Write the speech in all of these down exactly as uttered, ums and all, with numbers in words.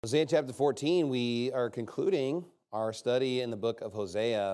Hosea chapter fourteen, we are concluding our study in the book of Hosea.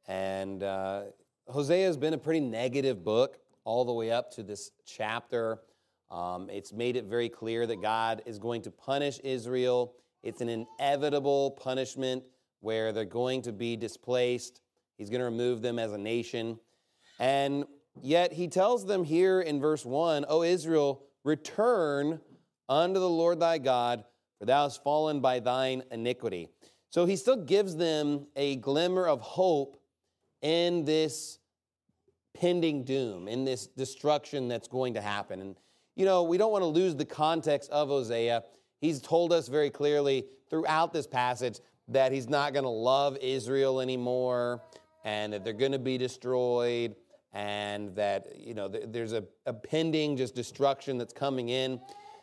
And uh, Hosea has been a pretty negative book all the way up to this chapter. Um, it's made it very clear that God is going to punish Israel. It's an inevitable punishment where they're going to be displaced. He's going to remove them as a nation. And yet he tells them here in verse one, O Israel, return unto the Lord thy God, for thou hast fallen by thine iniquity. So he still gives them a glimmer of hope in this pending doom, in this destruction that's going to happen. And, you know, we don't want to lose the context of Hosea. He's told us very clearly throughout this passage that he's not going to love Israel anymore, and that they're going to be destroyed, and that, you know, there's a, a pending just destruction that's coming in.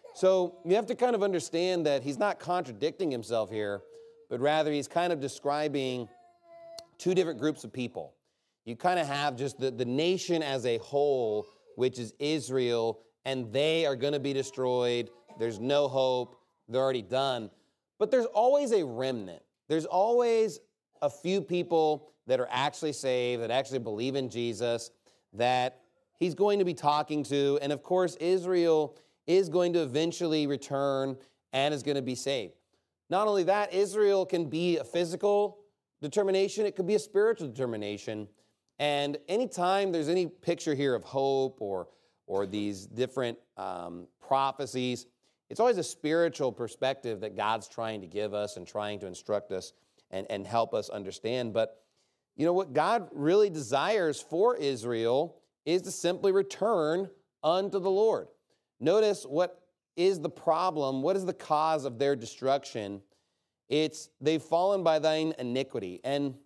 So you have to kind of understand that he's not contradicting himself here, but rather he's kind of describing two different groups of people. You kind of have just the, the nation as a whole, which is Israel, and they are going to be destroyed. There's no hope. They're already done. But there's always a remnant. There's always a few people that are actually saved, that actually believe in Jesus, that he's going to be talking to. And of course, Israel is going to eventually return and is going to be saved. Not only that, Israel can be a physical determination, it could be a spiritual determination. And anytime there's any picture here of hope or, or these different um, prophecies, it's always a spiritual perspective that God's trying to give us and trying to instruct us and, and help us understand. But you know what God really desires for Israel is to simply return unto the Lord. Notice what is the problem, what is the cause of their destruction? It's they've fallen by thine iniquity. And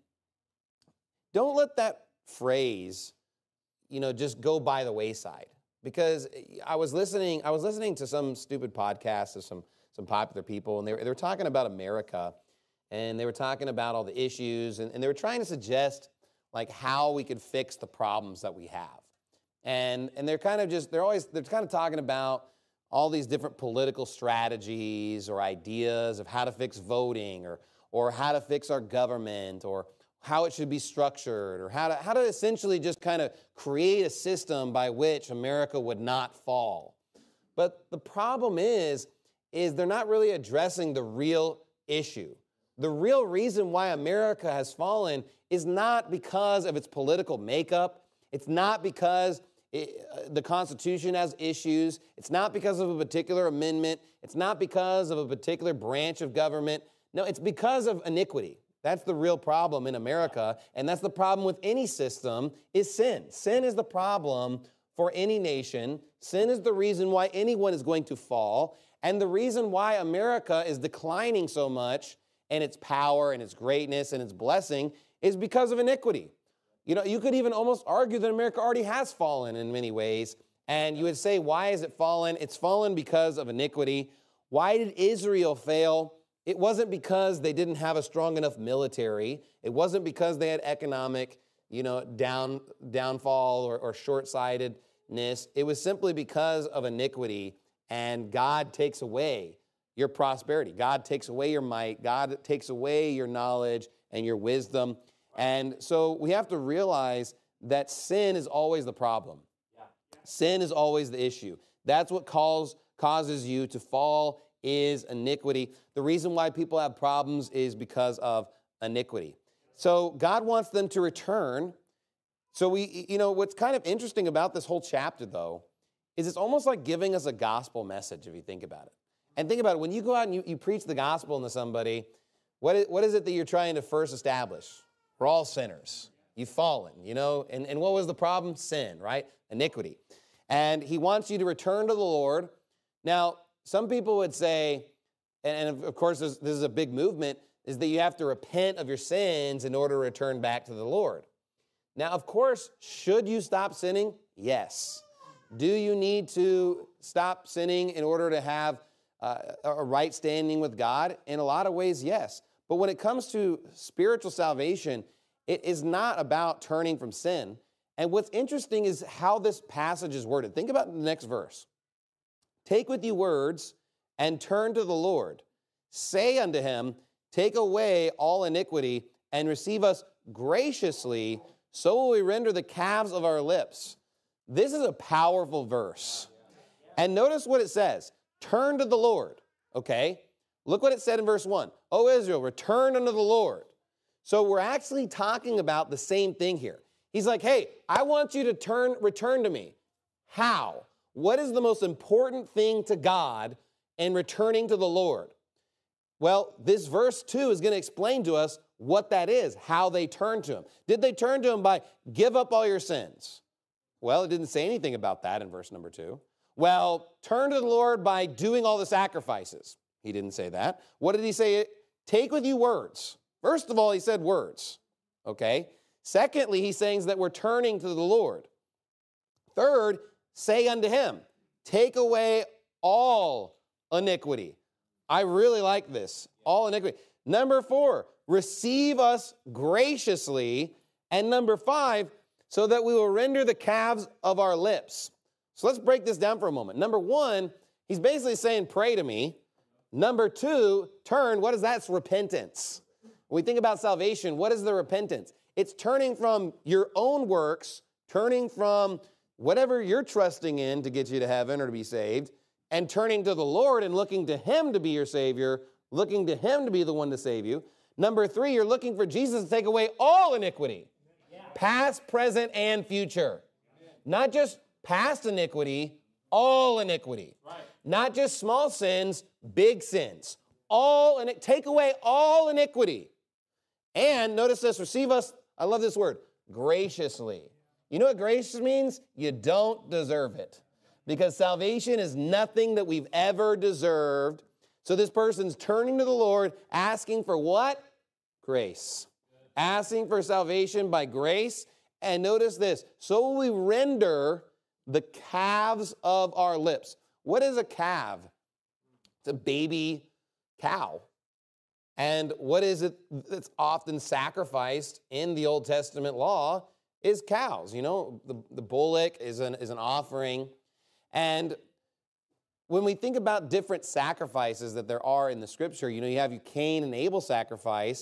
don't let that phrase, you know, just go by the wayside. Because I was listening, I was listening to some stupid podcast of some, some popular people, and they were, they were talking about America, and they were talking about all the issues, and, and they were trying to suggest like how we could fix the problems that we have. And, and they're kind of just, they're always, they're kind of talking about all these different political strategies or ideas of how to fix voting or, or how to fix our government or how it should be structured or how to, how to essentially just kind of create a system by which America would not fall. But the problem is, is they're not really addressing the real issue. The real reason why America has fallen is not because of its political makeup. It's not because it, uh, the Constitution has issues. It's not because of a particular amendment. It's not because of a particular branch of government. No, it's because of iniquity. That's the real problem in America, and that's the problem with any system is sin. Sin is the problem for any nation. Sin is the reason why anyone is going to fall, and the reason why America is declining so much in its power and its greatness and its blessing is because of iniquity. You know, you could even almost argue that America already has fallen in many ways. And you would say, why has it fallen? It's fallen because of iniquity. Why did Israel fail? It wasn't because they didn't have a strong enough military. It wasn't because they had economic, you know, down, downfall or, or short-sightedness. It was simply because of iniquity. And God takes away your prosperity. God takes away your might. God takes away your knowledge and your wisdom. And so we have to realize that sin is always the problem. Yeah. Sin is always the issue. That's what calls, causes you to fall is iniquity. The reason why people have problems is because of iniquity. So God wants them to return. So we, you know, what's kind of interesting about this whole chapter, though, is it's almost like giving us a gospel message, if you think about it. And think about it, when you go out and you, you preach the gospel to somebody, what is, what is it that you're trying to first establish? We're all sinners. You've fallen, you know? And, and what was the problem? Sin, right? Iniquity. And he wants you to return to the Lord. Now, some people would say, and, and of course this, this is a big movement, is that you have to repent of your sins in order to return back to the Lord. Now, of course, should you stop sinning? Yes. Do you need to stop sinning in order to have uh, a right standing with God? In a lot of ways, yes. But when it comes to spiritual salvation, it is not about turning from sin. And what's interesting is how this passage is worded. Think about the next verse. Take with you words and turn to the Lord. say unto him, take away all iniquity and receive us graciously, so will we render the calves of our lips. This is a powerful verse. And notice what it says. Turn to the Lord, okay? Look what it said in verse one. O Israel, return unto the Lord. So we're actually talking about the same thing here. He's like, hey, I want you to turn, return to me. How? What is the most important thing to God in returning to the Lord? Well, this verse two is going to explain to us what that is, how they turned to him. Did they turn to him by give up all your sins? Well, it didn't say anything about that in verse number two. Well, turn to the Lord by doing all the sacrifices. He didn't say that. What did he say? Take with you words. First of all, he said words, okay? Secondly, he's saying that we're turning to the Lord. Third, say unto him, take away all iniquity. I really like this, all iniquity. Number four, receive us graciously. And number five, so that we will render the calves of our lips. So let's break this down for a moment. Number one, he's basically saying, pray to me. Number two, turn. What is that? It's repentance. When we think about salvation, what is the repentance? It's turning from your own works, turning from whatever you're trusting in to get you to heaven or to be saved, and turning to the Lord and looking to him to be your Savior, looking to him to be the one to save you. Number three, you're looking for Jesus to take away all iniquity, yeah. Past, present, and future. Yeah. Not just past iniquity, all iniquity. Right. Not just small sins, big sins. All and take away all iniquity. And notice this, receive us, I love this word, graciously. You know what gracious means? You don't deserve it. Because salvation is nothing that we've ever deserved. So this person's turning to the Lord, asking for what? Grace. Asking for salvation by grace. And notice this, so we render the calves of our lips. What is a calf? It's a baby cow. And what is it that's often sacrificed in the Old Testament law is cows. You know, the, the bullock is an, is an offering. And when we think about different sacrifices that there are in the scripture, you know, you have your Cain and Abel sacrifice.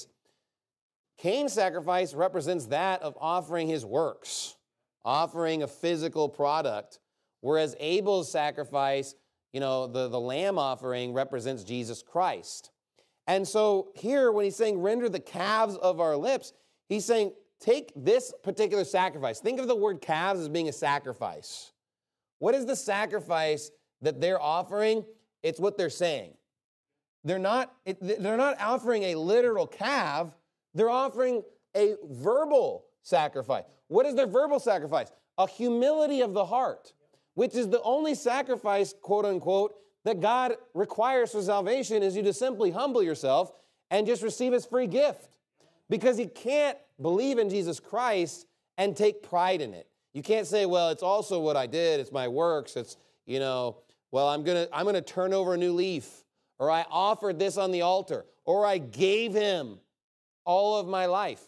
Cain's sacrifice represents that of offering his works, offering a physical product, whereas Abel's sacrifice, you know, the, the lamb offering represents Jesus Christ. And so here, when he's saying, render the calves of our lips, he's saying, take this particular sacrifice. Think of the word calves as being a sacrifice. What is the sacrifice that they're offering? It's what they're saying. They're not, it, they're not offering a literal calf. They're offering a verbal sacrifice. What is their verbal sacrifice? A humility of the heart, which is the only sacrifice, quote unquote, that God requires for salvation is you to simply humble yourself and just receive his free gift. Because he can't believe in Jesus Christ and take pride in it. You can't say, well, it's also what I did, it's my works, it's, you know, well, I'm gonna, I'm gonna turn over a new leaf, or I offered this on the altar, or I gave him all of my life.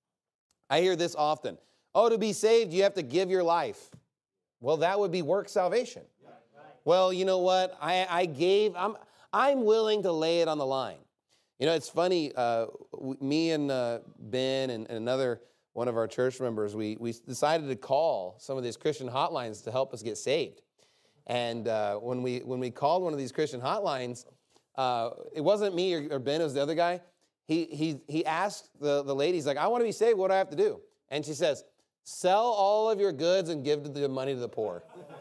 I hear this often. Oh, to be saved, you have to give your life. Well, that would be work salvation. Well, you know what? I, I gave, I'm, I'm willing to lay it on the line. You know, it's funny, uh, me and uh, Ben and, and another one of our church members, we, we decided to call some of these Christian hotlines to help us get saved. And uh, when we when we called one of these Christian hotlines, uh, it wasn't me or, or Ben, it was the other guy. He he he asked the, the lady, he's like, I want to be saved, what do I have to do? And she says, sell all of your goods and give the money to the poor.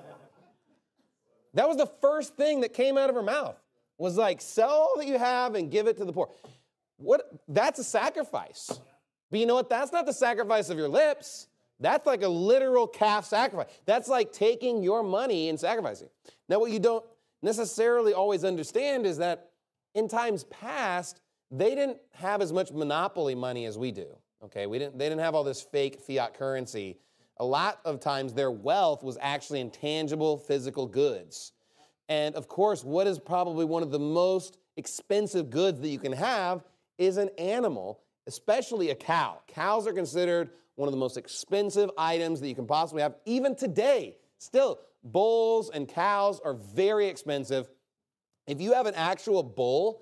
That was the first thing that came out of her mouth, was like, sell all that you have and give it to the poor. What? That's a sacrifice. But you know what? That's not the sacrifice of your lips. That's like a literal calf sacrifice. That's like taking your money and sacrificing. Now, what you don't necessarily always understand is that in times past, they didn't have as much monopoly money as we do. Okay, we didn't, they didn't have all this fake fiat currency. A lot of times their wealth was actually in tangible physical goods. And of course, what is probably one of the most expensive goods that you can have is an animal, especially a cow. Cows are considered one of the most expensive items that you can possibly have. Even today, still, bulls and cows are very expensive. If you have an actual bull,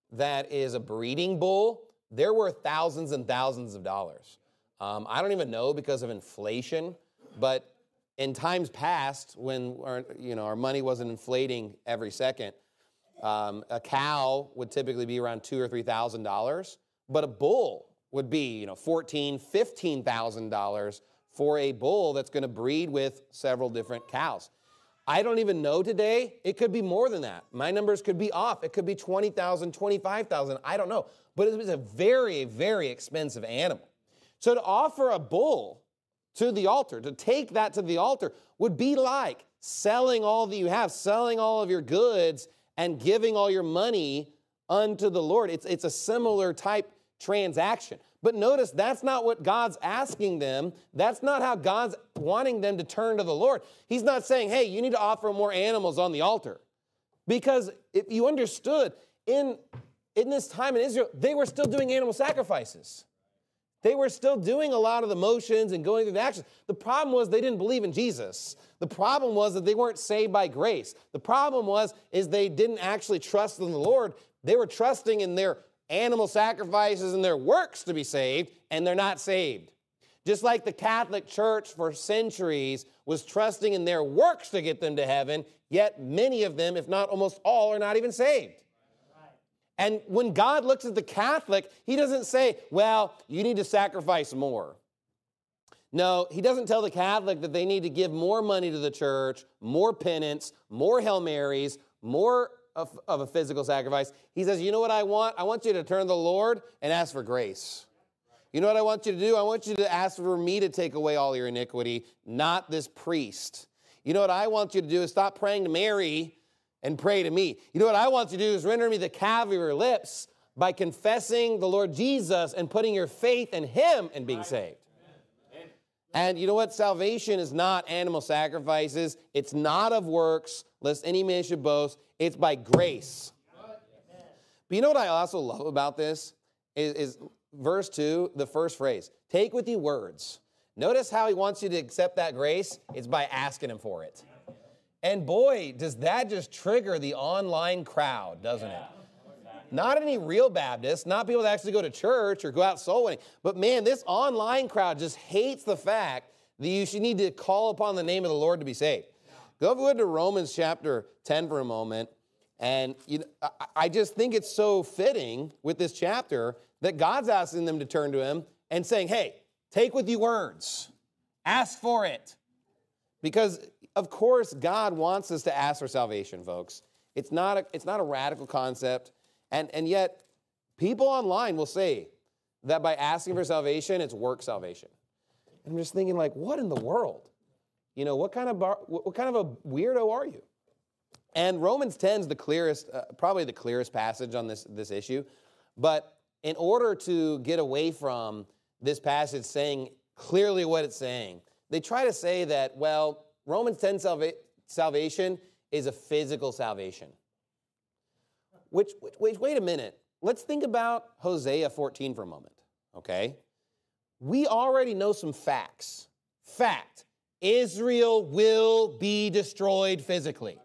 that is a breeding bull, they're worth thousands and thousands of dollars. Um, I don't even know because of inflation, but in times past, when our, you know, our money wasn't inflating every second, um, a cow would typically be around two or three thousand dollars, but a bull would be, you know, fourteen, fifteen thousand dollars for a bull that's going to breed with several different cows. I don't even know today. It could be more than that. My numbers could be off. It could be twenty thousand, twenty-five thousand. I don't know. But it was a very, very expensive animal. So to offer a bull to the altar, to take that to the altar, would be like selling all that you have, selling all of your goods, and giving all your money unto the Lord. It's, it's a similar type transaction. But notice that's not what God's asking them. That's not how God's wanting them to turn to the Lord. He's not saying, hey, you need to offer more animals on the altar. Because if you understood, in, in this time in Israel, they were still doing animal sacrifices. They were still doing a lot of the motions and going through the actions. The problem was they didn't believe in Jesus. The problem was that they weren't saved by grace. The problem was is they didn't actually trust in the Lord. They were trusting in their animal sacrifices and their works to be saved, and they're not saved. Just like the Catholic Church for centuries was trusting in their works to get them to heaven, yet many of them, if not almost all, are not even saved. And when God looks at the Catholic, he doesn't say, well, you need to sacrifice more. No, he doesn't tell the Catholic that they need to give more money to the church, more penance, more Hail Marys, more of, of a physical sacrifice. He says, you know what I want? I want you to turn to the Lord and ask for grace. You know what I want you to do? I want you to ask for me to take away all your iniquity, not this priest. You know what I want you to do is stop praying to Mary and pray to me. You know what I want you to do is render me the calf of your lips by confessing the Lord Jesus and putting your faith in him and being saved. And you know what? Salvation is not animal sacrifices. It's not of works, lest any man should boast. It's by grace. But you know what I also love about this is, is verse two, the first phrase. Take with you words. Notice how he wants you to accept that grace. It's by asking him for it. And boy, does that just trigger the online crowd, doesn't it? Not any real Baptists, not people that actually go to church or go out soul winning. But man, this online crowd just hates the fact that you should need to call upon the name of the Lord to be saved. Go over to Romans chapter ten for a moment. And you know, I, I just think it's so fitting with this chapter that God's asking them to turn to him and saying, hey, take with you words. Ask for it. Because, of course, God wants us to ask for salvation, folks. It's not a, it's not a radical concept. And, and yet, people online will say that by asking for salvation, it's work salvation. And I'm just thinking, like, what in the world? You know, what kind of bar, what kind of a weirdo are you? And Romans ten is the clearest, uh, probably the clearest passage on this, this issue. But in order to get away from this passage saying clearly what it's saying, they try to say that, well, Romans ten salva- salvation is a physical salvation. Which, which, wait, wait a minute. Let's think about Hosea fourteen for a moment, okay? We already know some facts. Fact, Israel will be destroyed physically.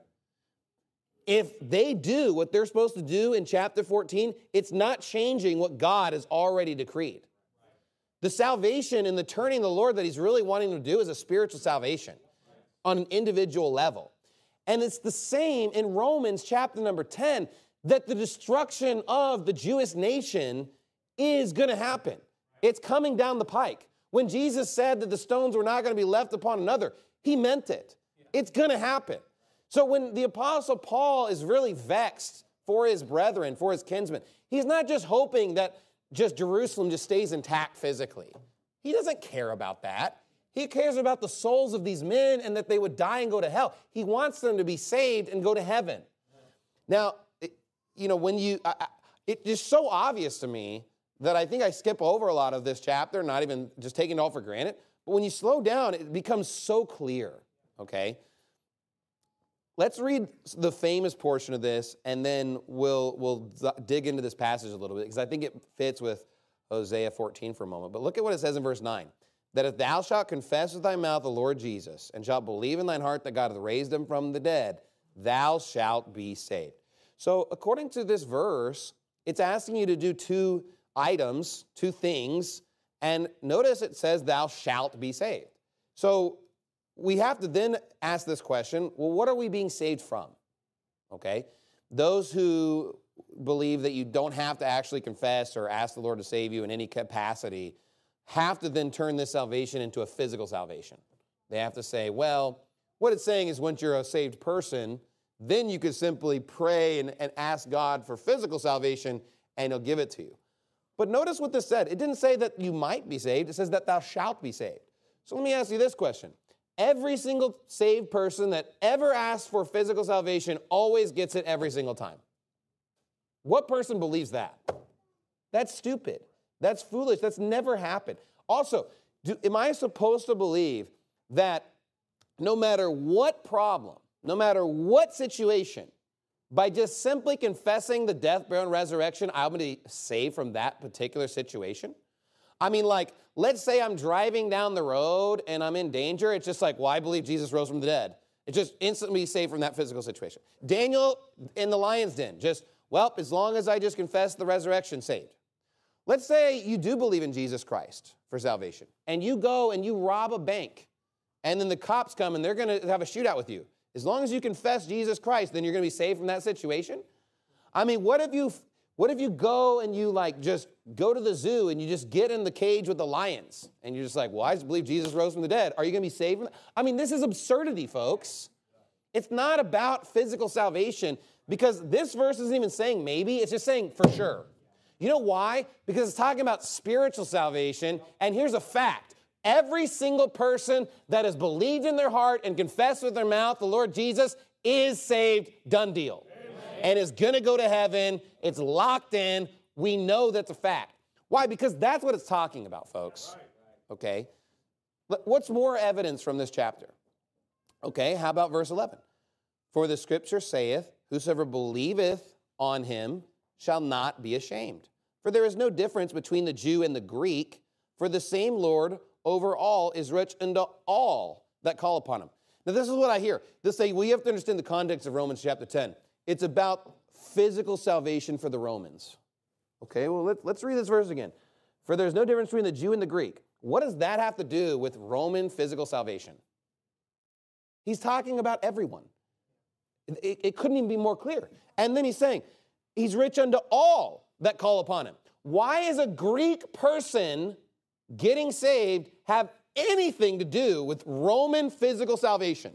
If they do what they're supposed to do in chapter fourteen, it's not changing what God has already decreed. The salvation and the turning to the Lord that he's really wanting to do is a spiritual salvation on an individual level. And it's the same in Romans chapter number ten, that the destruction of the Jewish nation is going to happen. It's coming down the pike. When Jesus said that the stones were not going to be left upon another, he meant it. It's going to happen. So when the Apostle Paul is really vexed for his brethren, for his kinsmen, he's not just hoping that just Jerusalem just stays intact physically. He doesn't care about that. He cares about the souls of these men and that they would die and go to hell. He wants them to be saved and go to heaven. Now, it, you know, when you, I, I, it's just so obvious to me that I think I skip over a lot of this chapter, not even just taking it all for granted. But when you slow down, it becomes so clear, okay? Let's read the famous portion of this, and then we'll, we'll dig into this passage a little bit, because I think it fits with Hosea fourteen for a moment. But look at what it says in verse nine. That if thou shalt confess with thy mouth the Lord Jesus, and shalt believe in thine heart that God hath raised him from the dead, thou shalt be saved. So according to this verse, it's asking you to do two items, two things, and notice it says, thou shalt be saved. So we have to then ask this question, well, what are we being saved from? Okay? Those who believe that you don't have to actually confess or ask the Lord to save you in any capacity have to then turn this salvation into a physical salvation. They have to say, well, what it's saying is once you're a saved person, then you could simply pray and, and ask God for physical salvation, and he'll give it to you. But notice what this said. It didn't say that you might be saved. It says that thou shalt be saved. So let me ask you this question. Every single saved person that ever asks for physical salvation always gets it every single time. What person believes that? That's stupid. That's foolish. That's never happened. Also, do, am I supposed to believe that no matter what problem, no matter what situation, by just simply confessing the death, burial, and resurrection, I'm going to be saved from that particular situation? I mean, like, let's say I'm driving down the road and I'm in danger. It's just like, well, I believe Jesus rose from the dead. It just instantly saved from that physical situation. Daniel in the lion's den, just, well, as long as I just confess the resurrection, saved. Let's say you do believe in Jesus Christ for salvation, and you go and you rob a bank, and then the cops come and they're going to have a shootout with you. As long as you confess Jesus Christ, then you're going to be saved from that situation? I mean, what if you, what if you go and you like just go to the zoo and you just get in the cage with the lions, and you're just like, well, I just believe Jesus rose from the dead. Are you going to be saved from that? I mean, this is absurdity, folks. It's not about physical salvation, because this verse isn't even saying maybe. It's just saying for sure. You know why? Because it's talking about spiritual salvation, and here's a fact. Every single person that has believed in their heart and confessed with their mouth the Lord Jesus is saved, done deal. Amen. And is going to go to heaven. It's locked in. We know that's a fact. Why? Because that's what it's talking about, folks. Okay? What's more evidence from this chapter? Okay, how about verse eleven? For the scripture saith, whosoever believeth on him shall not be ashamed. For there is no difference between the Jew and the Greek, for the same Lord over all is rich unto all that call upon him. Now, this is what I hear. This say, well, you have to understand the context of Romans chapter ten. It's about physical salvation for the Romans. Okay, well, let's, let's read this verse again. For there's no difference between the Jew and the Greek. What does that have to do with Roman physical salvation? He's talking about everyone. It, it couldn't even be more clear. And then he's saying, he's rich unto all that call upon him. Why is a Greek person getting saved have anything to do with Roman physical salvation?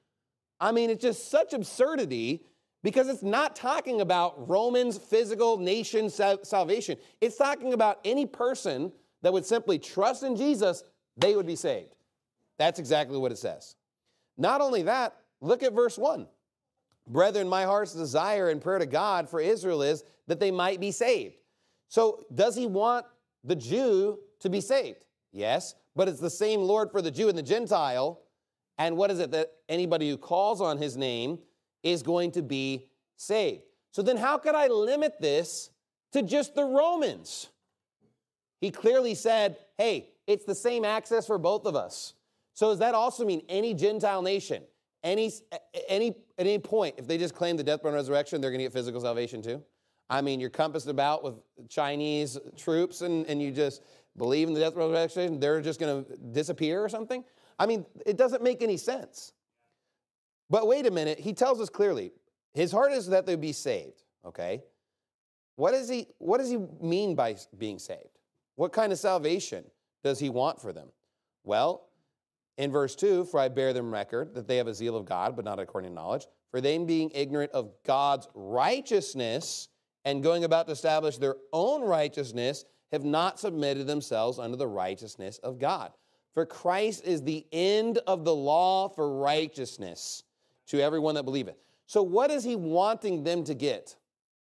I mean, it's just such absurdity, because it's not talking about Romans' physical nation salvation. It's talking about any person that would simply trust in Jesus, they would be saved. That's exactly what it says. Not only that, look at verse one. Brethren, my heart's desire and prayer to God for Israel is that they might be saved. So does he want the Jew to be saved? Yes, but it's the same Lord for the Jew and the Gentile. And what is it? That anybody who calls on his name is going to be saved. So then how could I limit this to just the Romans? He clearly said, hey, it's the same access for both of us. So does that also mean any Gentile nation, any, any, at any point, if they just claim the death, burial, and resurrection, they're going to get physical salvation too? I mean, you're compassed about with Chinese troops and, and you just believe in the death, burial, and resurrection, they're just going to disappear or something? I mean, it doesn't make any sense. But wait a minute, he tells us clearly, his heart is that they be saved, okay? What does he, what does he mean by being saved? What kind of salvation does he want for them? Well, in verse two, for I bear them record that they have a zeal of God, but not according to knowledge. For they being ignorant of God's righteousness and going about to establish their own righteousness, have not submitted themselves unto the righteousness of God. For Christ is the end of the law for righteousness to everyone that believeth. So what is he wanting them to get?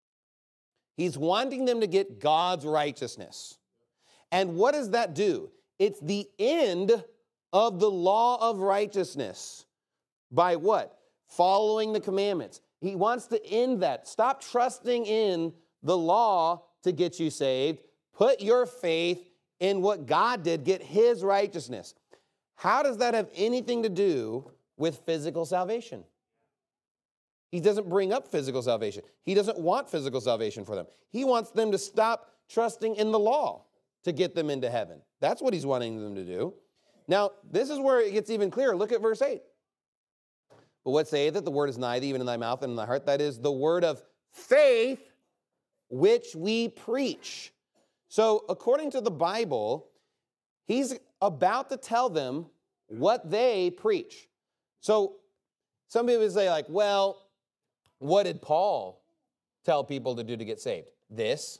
He's wanting them to get God's righteousness. And what does that do? It's the end of the law of righteousness. By what? Following the commandments. He wants to end that. Stop trusting in the law to get you saved. Put your faith in what God did, get his righteousness. How does that have anything to do with physical salvation? He doesn't bring up physical salvation. He doesn't want physical salvation for them. He wants them to stop trusting in the law to get them into heaven. That's what he's wanting them to do. Now, this is where it gets even clearer. Look at verse eight. But what saith that the word is nigh thee, even in thy mouth and in thy heart? That is the word of faith which we preach. So according to the Bible, he's about to tell them what they preach. So some people say like, well, what did Paul tell people to do to get saved? This.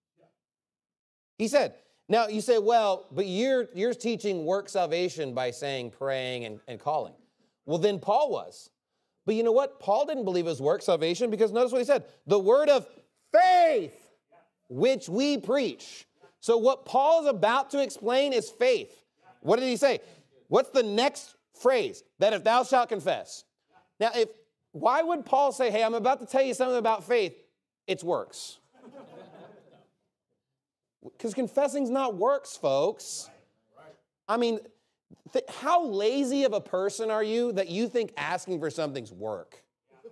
He said, now you say, well, but you're, you're teaching work salvation by saying praying and, and calling. Well, then Paul was. But you know what? Paul didn't believe it was work salvation because notice what he said. The word of faith, which we preach. So what Paul is about to explain is faith. What did he say? What's the next phrase? That if thou shalt confess. Now, if why would Paul say, hey, I'm about to tell you something about faith? It's works. Because confessing's not works, folks. I mean, th- how lazy of a person are you that you think asking for something's work?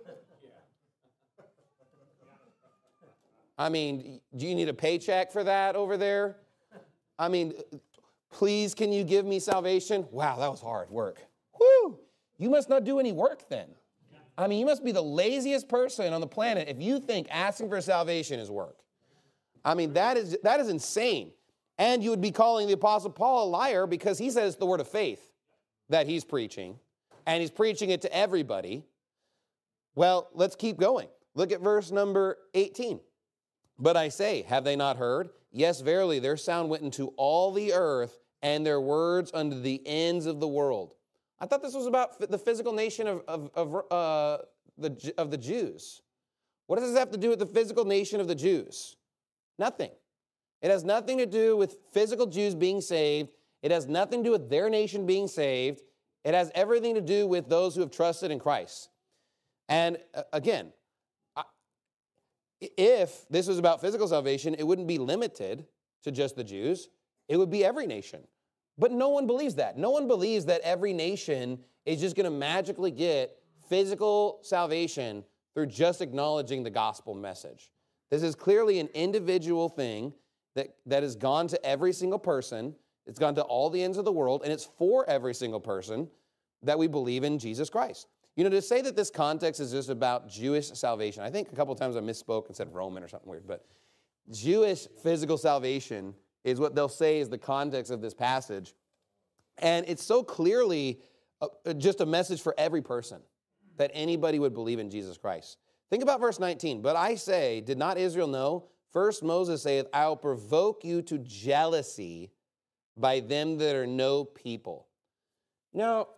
I mean, do you need a paycheck for that over there? I mean, please, can you give me salvation? Wow, that was hard work. Whew! You must not do any work then. I mean, you must be the laziest person on the planet if you think asking for salvation is work. I mean, that is that is insane. And you would be calling the Apostle Paul a liar because he says it's the word of faith that he's preaching, and he's preaching it to everybody. Well, let's keep going. Look at verse number eighteen. But I say, have they not heard? Yes, verily, their sound went into all the earth, and their words unto the ends of the world. I thought this was about the physical nation of, of, of, uh, the, of the Jews. What does this have to do with the physical nation of the Jews? Nothing. It has nothing to do with physical Jews being saved. It has nothing to do with their nation being saved. It has everything to do with those who have trusted in Christ. And uh, again, I, if this was about physical salvation, it wouldn't be limited to just the Jews. It would be every nation. But no one believes that. No one believes that every nation is just going to magically get physical salvation through just acknowledging the gospel message. This is clearly an individual thing that, that has gone to every single person. It's gone to all the ends of the world, and it's for every single person that we believe in Jesus Christ. You know, to say that this context is just about Jewish salvation, I think a couple of times I misspoke and said Roman or something weird, but Jewish physical salvation is what they'll say is the context of this passage. And it's so clearly a, just a message for every person that anybody would believe in Jesus Christ. Think about verse nineteen. But I say, did not Israel know? First Moses saith, I will provoke you to jealousy by them that are no people. Now,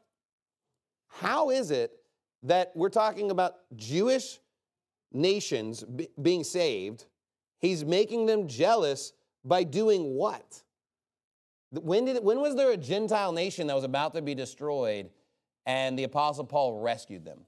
how is it that we're talking about Jewish nations b- being saved? He's making them jealous by doing what? When did when was there a Gentile nation that was about to be destroyed and the Apostle Paul rescued them?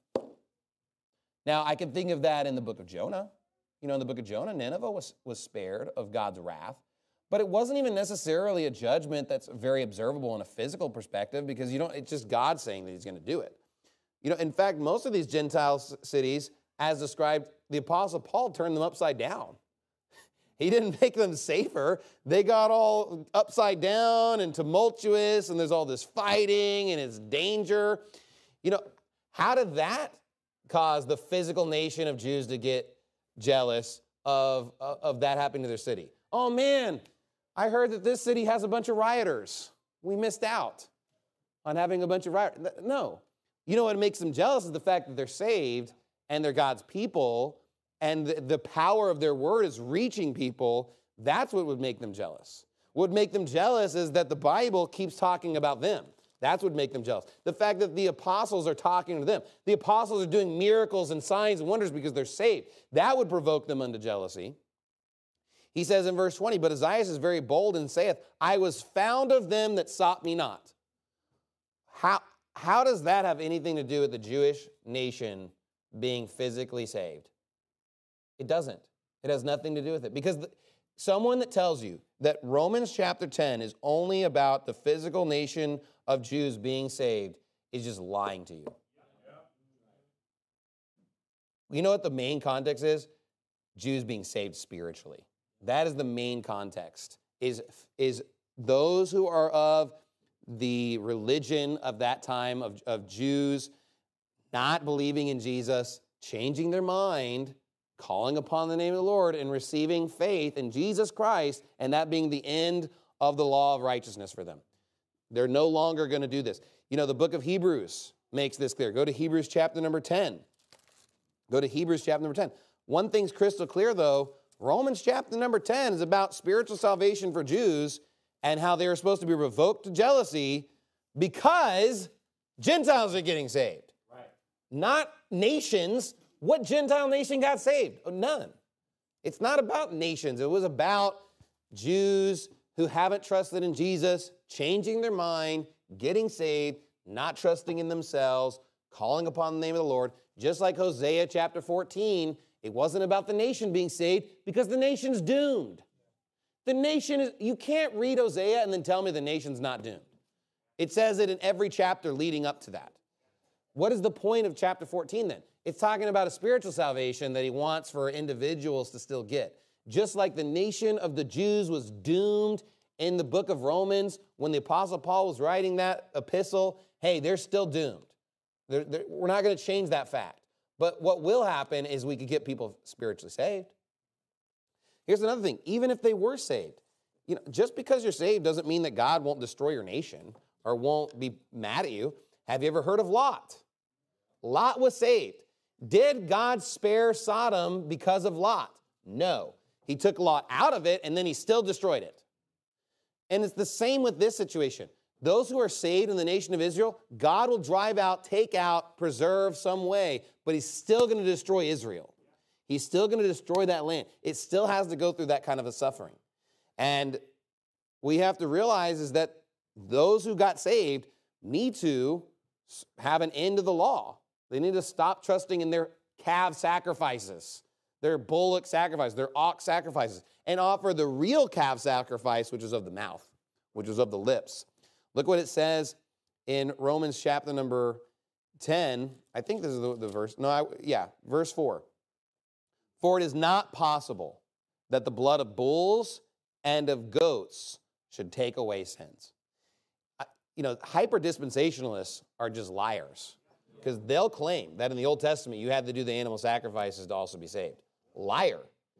Now, I can think of that in the book of Jonah. You know, in the book of Jonah, Nineveh was, was spared of God's wrath. But it wasn't even necessarily a judgment that's very observable in a physical perspective because you don't, it's just God saying that he's going to do it. You know, in fact, most of these Gentile cities, as described, the Apostle Paul turned them upside down. He didn't make them safer. They got all upside down and tumultuous, and there's all this fighting, and it's danger. You know, how did that cause the physical nation of Jews to get jealous of, of that happening to their city? Oh, man, I heard that this city has a bunch of rioters. We missed out on having a bunch of rioters. No. You know what makes them jealous is the fact that they're saved, and they're God's people, and the, the power of their word is reaching people. That's what would make them jealous. What would make them jealous is that the Bible keeps talking about them. That's what would make them jealous. The fact that the apostles are talking to them. The apostles are doing miracles and signs and wonders because they're saved. That would provoke them unto jealousy. He says in verse twenty, but Isaiah is very bold and saith, I was found of them that sought me not. How, how does that have anything to do with the Jewish nation being physically saved? It doesn't. It has nothing to do with it. Because the, someone that tells you that Romans chapter ten is only about the physical nation of Jews being saved is just lying to you. You know what the main context is? Jews being saved spiritually. That is the main context, is, is those who are of the religion of that time of, of Jews not believing in Jesus, changing their mind, calling upon the name of the Lord, and receiving faith in Jesus Christ, and that being the end of the law of righteousness for them. They're no longer going to do this. You know, the book of Hebrews makes this clear. Go to Hebrews chapter number ten. Go to Hebrews chapter number ten. One thing's crystal clear, though. Romans chapter number ten is about spiritual salvation for Jews and how they are supposed to be revoked to jealousy because Gentiles are getting saved. Right. Not nations. What Gentile nation got saved? Oh, none. It's not about nations. It was about Jews who haven't trusted in Jesus, changing their mind, getting saved, not trusting in themselves, calling upon the name of the Lord. Just like Hosea chapter fourteen, it wasn't about the nation being saved because the nation's doomed. The nation is, you can't read Hosea and then tell me the nation's not doomed. It says it in every chapter leading up to that. What is the point of chapter fourteen then? It's talking about a spiritual salvation that he wants for individuals to still get. Just like the nation of the Jews was doomed in the book of Romans when the Apostle Paul was writing that epistle, hey, they're still doomed. They're, they're, we're not going to change that fact. But what will happen is we could get people spiritually saved. Here's another thing. Even if they were saved, you know, just because you're saved doesn't mean that God won't destroy your nation or won't be mad at you. Have you ever heard of Lot? Lot was saved. Did God spare Sodom because of Lot? No. He took Lot out of it, and then he still destroyed it. And it's the same with this situation. Those who are saved in the nation of Israel, God will drive out, take out, preserve some way, but he's still going to destroy Israel. He's still going to destroy that land. It still has to go through that kind of a suffering. And we have to realize is that those who got saved need to have an end to the law. They need to stop trusting in their calf sacrifices, their bullock sacrifices, their ox sacrifices, and offer the real calf sacrifice, which is of the mouth, which is of the lips. Look what it says in Romans chapter number ten. I think this is the, the verse. No, I, yeah, verse four. For it is not possible that the blood of bulls and of goats should take away sins. I, you know, hyper-dispensationalists are just liars because they'll claim that in the Old Testament you had to do the animal sacrifices to also be saved. Liar.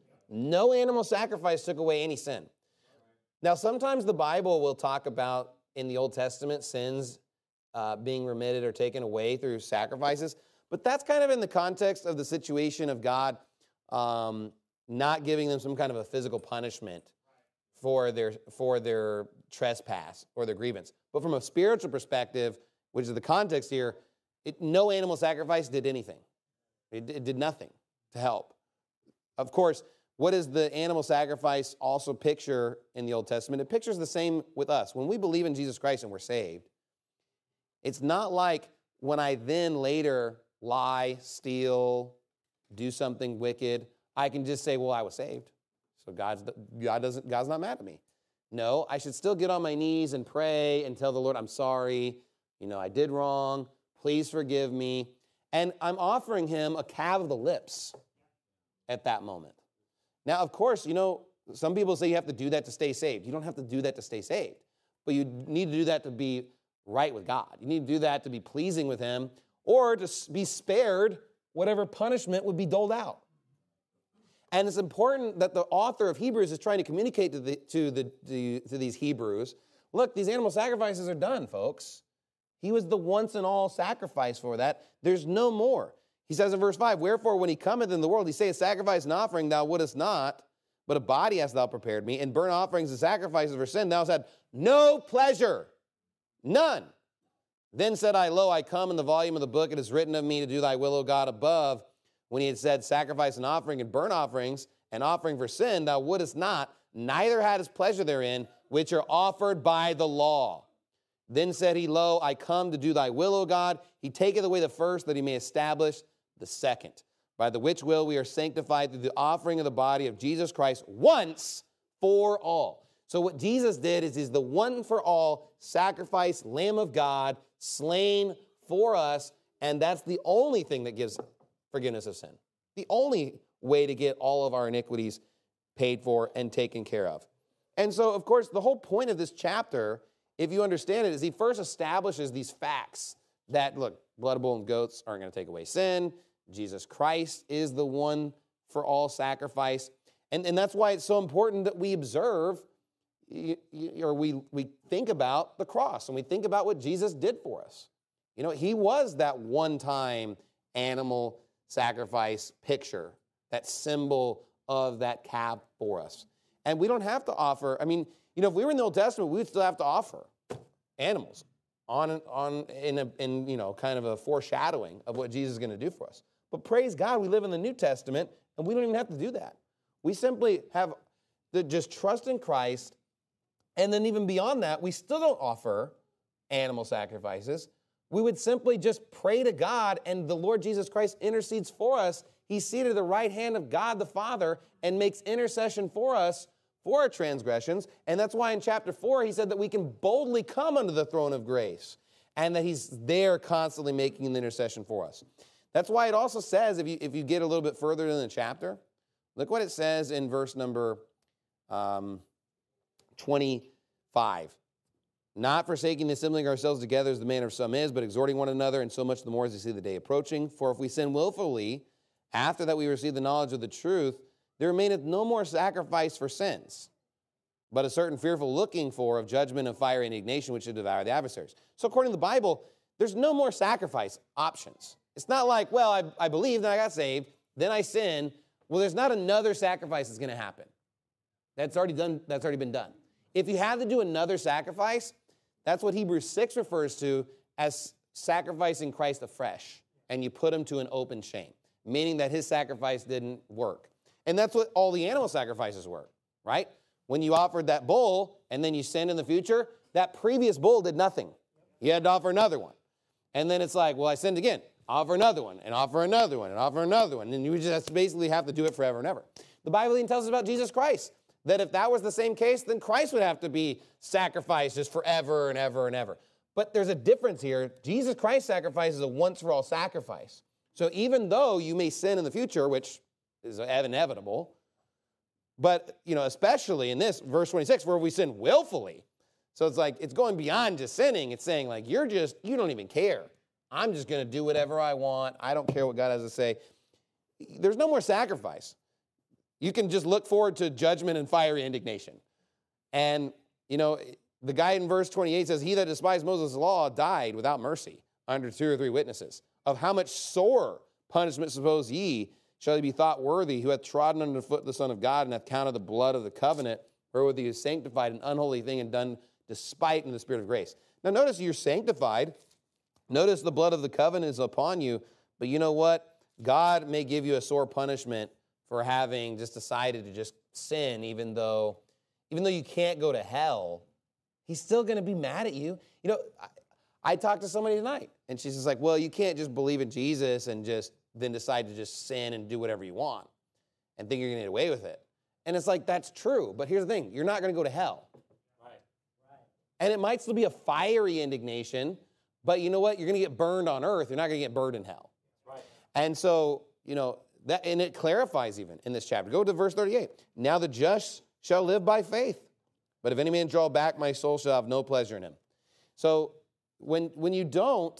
No animal sacrifice took away any sin. Now, sometimes the Bible will talk about in the Old Testament sins uh, being remitted or taken away through sacrifices, but that's kind of in the context of the situation of God um, not giving them some kind of a physical punishment for their for their trespass or their grievance. But from a spiritual perspective, which is the context here, it, no animal sacrifice did anything. It, it did nothing to help. Of course, what does the animal sacrifice also picture in the Old Testament? It pictures the same with us. When we believe in Jesus Christ and we're saved, it's not like when I then later lie, steal, do something wicked, I can just say, well, I was saved. So God's, God doesn't, God's not mad at me. No, I should still get on my knees and pray and tell the Lord, I'm sorry. You know, I did wrong. Please forgive me. And I'm offering him a calf of the lips at that moment. Now, of course, you know, some people say you have to do that to stay saved. You don't have to do that to stay saved. But you need to do that to be right with God. You need to do that to be pleasing with him or to be spared whatever punishment would be doled out. And it's important that the author of Hebrews is trying to communicate to, the, to, the, to, to these Hebrews, look, these animal sacrifices are done, folks. He was the once and all sacrifice for that. There's no more. He says in verse five, wherefore when he cometh in the world, he saith, sacrifice and offering thou wouldest not, but a body hast thou prepared me, and burnt offerings and sacrifices for sin thou hast had no pleasure, none. Then said I, lo, I come in the volume of the book, it is written of me to do thy will, O God, above. When he had said, sacrifice and offering and burnt offerings and offering for sin, thou wouldest not, neither hadst pleasure therein, which are offered by the law. Then said he, lo, I come to do thy will, O God. He taketh away the first, that he may establish the second, by the which will we are sanctified through the offering of the body of Jesus Christ once for all. So what Jesus did is he's the one for all sacrifice, Lamb of God, slain for us, and that's the only thing that gives forgiveness of sin. the only way to get all of our iniquities paid for and taken care of. And so, of course, the whole point of this chapter, if you understand it, is he first establishes these facts that, look, blood of bull and goats aren't going to take away sin. Jesus Christ is the one for all sacrifice. And, and that's why it's so important that we observe or we, we think about the cross and we think about what Jesus did for us. You know, he was that one-time animal sacrifice picture, that symbol of that calf for us. And we don't have to offer, I mean, you know, if we were in the Old Testament, we would still have to offer animals on, on in, a, in, you know, kind of a foreshadowing of what Jesus is going to do for us. But praise God, we live in the New Testament, and we don't even have to do that. We simply have to just trust in Christ, and then even beyond that, we still don't offer animal sacrifices. We would simply just pray to God, and the Lord Jesus Christ intercedes for us. He's seated at the right hand of God the Father and makes intercession for us for our transgressions. And that's why in chapter four, he said that we can boldly come unto the throne of grace and that he's there constantly making an intercession for us. That's why it also says, if you, if you get a little bit further in the chapter, look what it says in verse number um, twenty-five. Not forsaking the assembling ourselves together as the manner of some is, but exhorting one another, and so much the more as you see the day approaching. For if we sin willfully, after that we receive the knowledge of the truth, there remaineth no more sacrifice for sins, but a certain fearful looking for of judgment and fire and indignation which should devour the adversaries. So according to the Bible, there's no more sacrifice options. It's not like, well, I, I believe, then I got saved, then I sin. Well, there's not another sacrifice that's going to happen. That's already done. That's already been done. If you have to do another sacrifice, that's what Hebrews six refers to as sacrificing Christ afresh, and you put him to an open shame, meaning that his sacrifice didn't work. And that's what all the animal sacrifices were, right? When you offered that bull and then you sinned in the future, that previous bull did nothing. You had to offer another one. And then it's like, well, I sinned again. Offer another one, and offer another one, and offer another one. And you just basically have to do it forever and ever. The Bible even tells us about Jesus Christ, that if that was the same case, then Christ would have to be sacrificed just forever and ever and ever. But there's a difference here. Jesus Christ's sacrifice is a once-for-all sacrifice. So even though you may sin in the future, which is inevitable, but, you know, especially in this, verse twenty-six, where we sin willfully. So it's like, it's going beyond just sinning. It's saying, like, you're just, you don't even care. I'm just going to do whatever I want. I don't care what God has to say. There's no more sacrifice. You can just look forward to judgment and fiery indignation. And, you know, the guy in verse twenty-eight says, he that despised Moses' law died without mercy under two or three witnesses. Of how much sore punishment suppose ye shall he be thought worthy, who hath trodden under the foot of the Son of God, and hath counted the blood of the covenant, wherewith he is sanctified, an unholy thing, and done despite in the Spirit of grace. Now notice you're sanctified. Notice the blood of the covenant is upon you. But you know what? God may give you a sore punishment for having just decided to just sin, even though, even though you can't go to hell. He's still going to be mad at you. You know, I, I talked to somebody tonight, and she's just like, well, you can't just believe in Jesus and just then decide to just sin and do whatever you want and think you're going to get away with it. And it's like, that's true. But here's the thing. You're not going to go to hell. Right. Right. And it might still be a fiery indignation, but you know what? You're going to get burned on earth. You're not going to get burned in hell. Right. And so, you know, that, and it clarifies even in this chapter. Go to verse thirty-eight. Now the just shall live by faith. But if any man draw back, my soul shall have no pleasure in him. So when, when you don't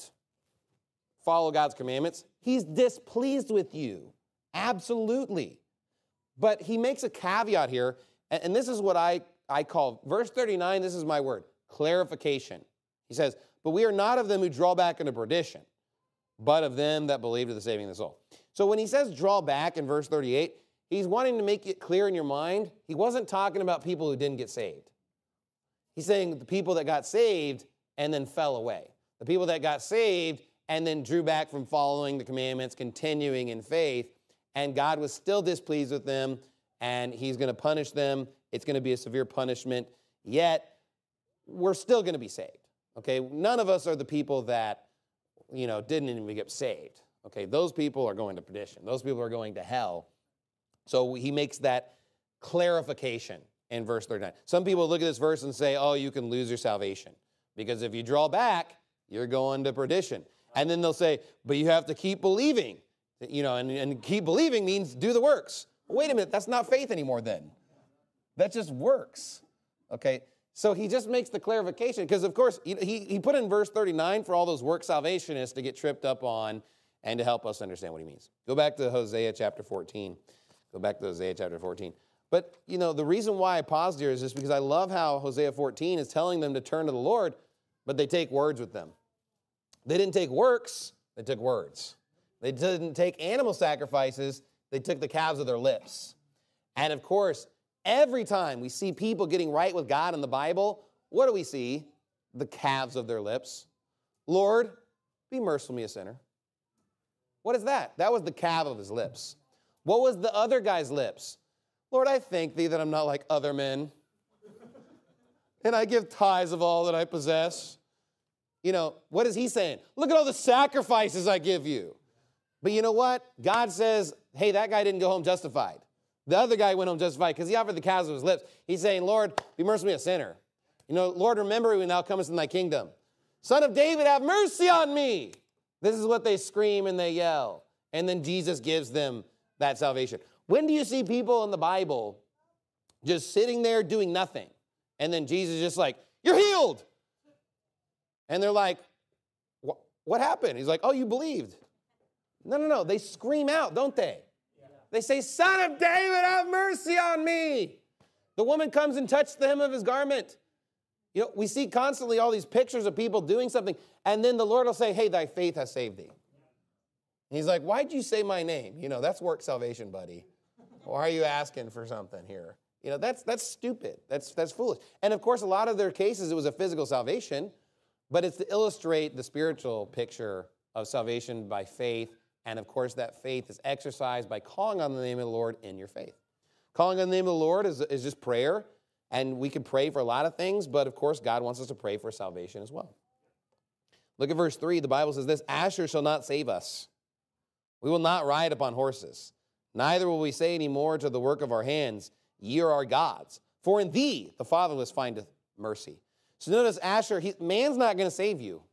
follow God's commandments, he's displeased with you. Absolutely. But he makes a caveat here, and, and this is what I, I call, verse thirty-nine, this is my word, clarification. He says, but we are not of them who draw back into perdition, but of them that believe to the saving of the soul. So when he says draw back in verse thirty-eight, he's wanting to make it clear in your mind, he wasn't talking about people who didn't get saved. He's saying the people that got saved and then fell away. The people that got saved and then drew back from following the commandments, continuing in faith, and God was still displeased with them, and he's going to punish them. It's going to be a severe punishment, yet we're still going to be saved. Okay, none of us are the people that, you know, didn't even get saved. Okay, those people are going to perdition. Those people are going to hell. So he makes that clarification in verse thirty-nine. Some people look at this verse and say, oh, you can lose your salvation because if you draw back, you're going to perdition. And then they'll say, but you have to keep believing. You know, and, and keep believing means do the works. Wait a minute, that's not faith anymore then. That just works. Okay, so he just makes the clarification, because of course, he, he put in verse thirty-nine for all those work salvationists to get tripped up on and to help us understand what he means. Go back to Hosea chapter fourteen. Go back to Hosea chapter fourteen. But, you know, the reason why I paused here is just because I love how Hosea fourteen is telling them to turn to the Lord, but they take words with them. They didn't take works, they took words. They didn't take animal sacrifices, they took the calves of their lips. And of course, every time we see people getting right with God in the Bible, what do we see? The calves of their lips. Lord, be merciful to me, a sinner. What is that? That was the calf of his lips. What was the other guy's lips? Lord, I thank thee that I'm not like other men. And I give tithes of all that I possess. You know, what is he saying? Look at all the sacrifices I give you. But you know what? God says, hey, that guy didn't go home justified. The other guy went home justified because he offered the calves of his lips. He's saying, Lord, be merciful to me, a sinner. You know, Lord, remember me when thou comest in thy kingdom. Son of David, have mercy on me. This is what they scream and they yell. And then Jesus gives them that salvation. When do you see people in the Bible just sitting there doing nothing? And then Jesus is just like, you're healed. And they're like, what happened? He's like, oh, you believed. No, no, no. They scream out, don't they? Yeah. They say, Son of David, have mercy on me. The woman comes and touches the hem of his garment. You know, we see constantly all these pictures of people doing something, and then the Lord will say, hey, thy faith has saved thee. And he's like, why'd you say my name? You know, that's work salvation, buddy. Why are you asking for something here? You know, that's that's stupid. That's that's foolish. And of course, a lot of their cases, it was a physical salvation, but it's to illustrate the spiritual picture of salvation by faith. And of course, that faith is exercised by calling on the name of the Lord in your faith. Calling on the name of the Lord is, is just prayer. And we can pray for a lot of things, but of course, God wants us to pray for salvation as well. Look at verse three. The Bible says this, Asher shall not save us. We will not ride upon horses. Neither will we say any more to the work of our hands, ye are our gods. For in thee the fatherless findeth mercy. So notice Asher, he, man's not going to save you.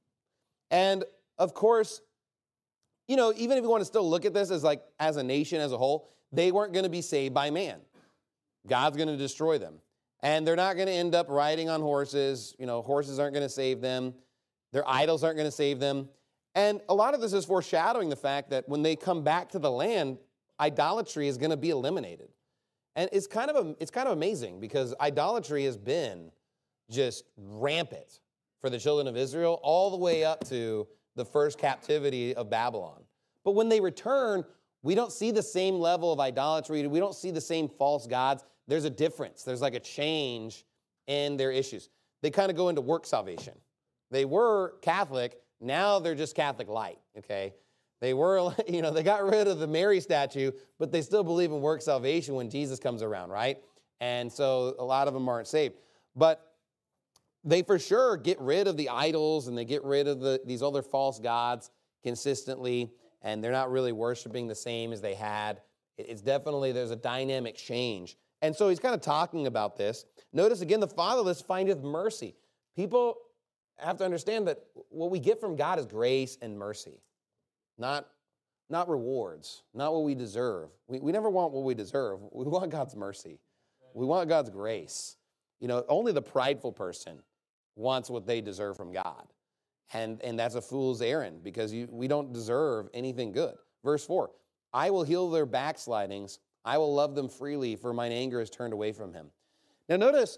And of course, you know, even if you want to still look at this as like, as a nation as a whole, they weren't going to be saved by man. God's going to destroy them. And they're not going to end up riding on horses. You know, horses aren't going to save them. Their idols aren't going to save them. And a lot of this is foreshadowing the fact that when they come back to the land, idolatry is going to be eliminated. And it's kind of a, it's kind of amazing because idolatry has been just rampant for the children of Israel all the way up to the first captivity of Babylon. But when they return, we don't see the same level of idolatry. We don't see the same false gods. There's a difference. There's like a change in their issues. They kind of go into work salvation. They were Catholic. Now they're just Catholic light, okay? They were, you know, they got rid of the Mary statue, but they still believe in work salvation when Jesus comes around, right? And so a lot of them aren't saved. But they for sure get rid of the idols and they get rid of the, these other false gods consistently, and they're not really worshiping the same as they had. It's definitely, there's a dynamic change. And so he's kind of talking about this. Notice again, the fatherless findeth mercy. People have to understand that what we get from God is grace and mercy, not, not rewards, not what we deserve. We, we never want what we deserve. We want God's mercy. We want God's grace. You know, only the prideful person wants what they deserve from God. And, and that's a fool's errand because you, we don't deserve anything good. Verse four, I will heal their backslidings. I will love them freely, for mine anger is turned away from him. Now notice,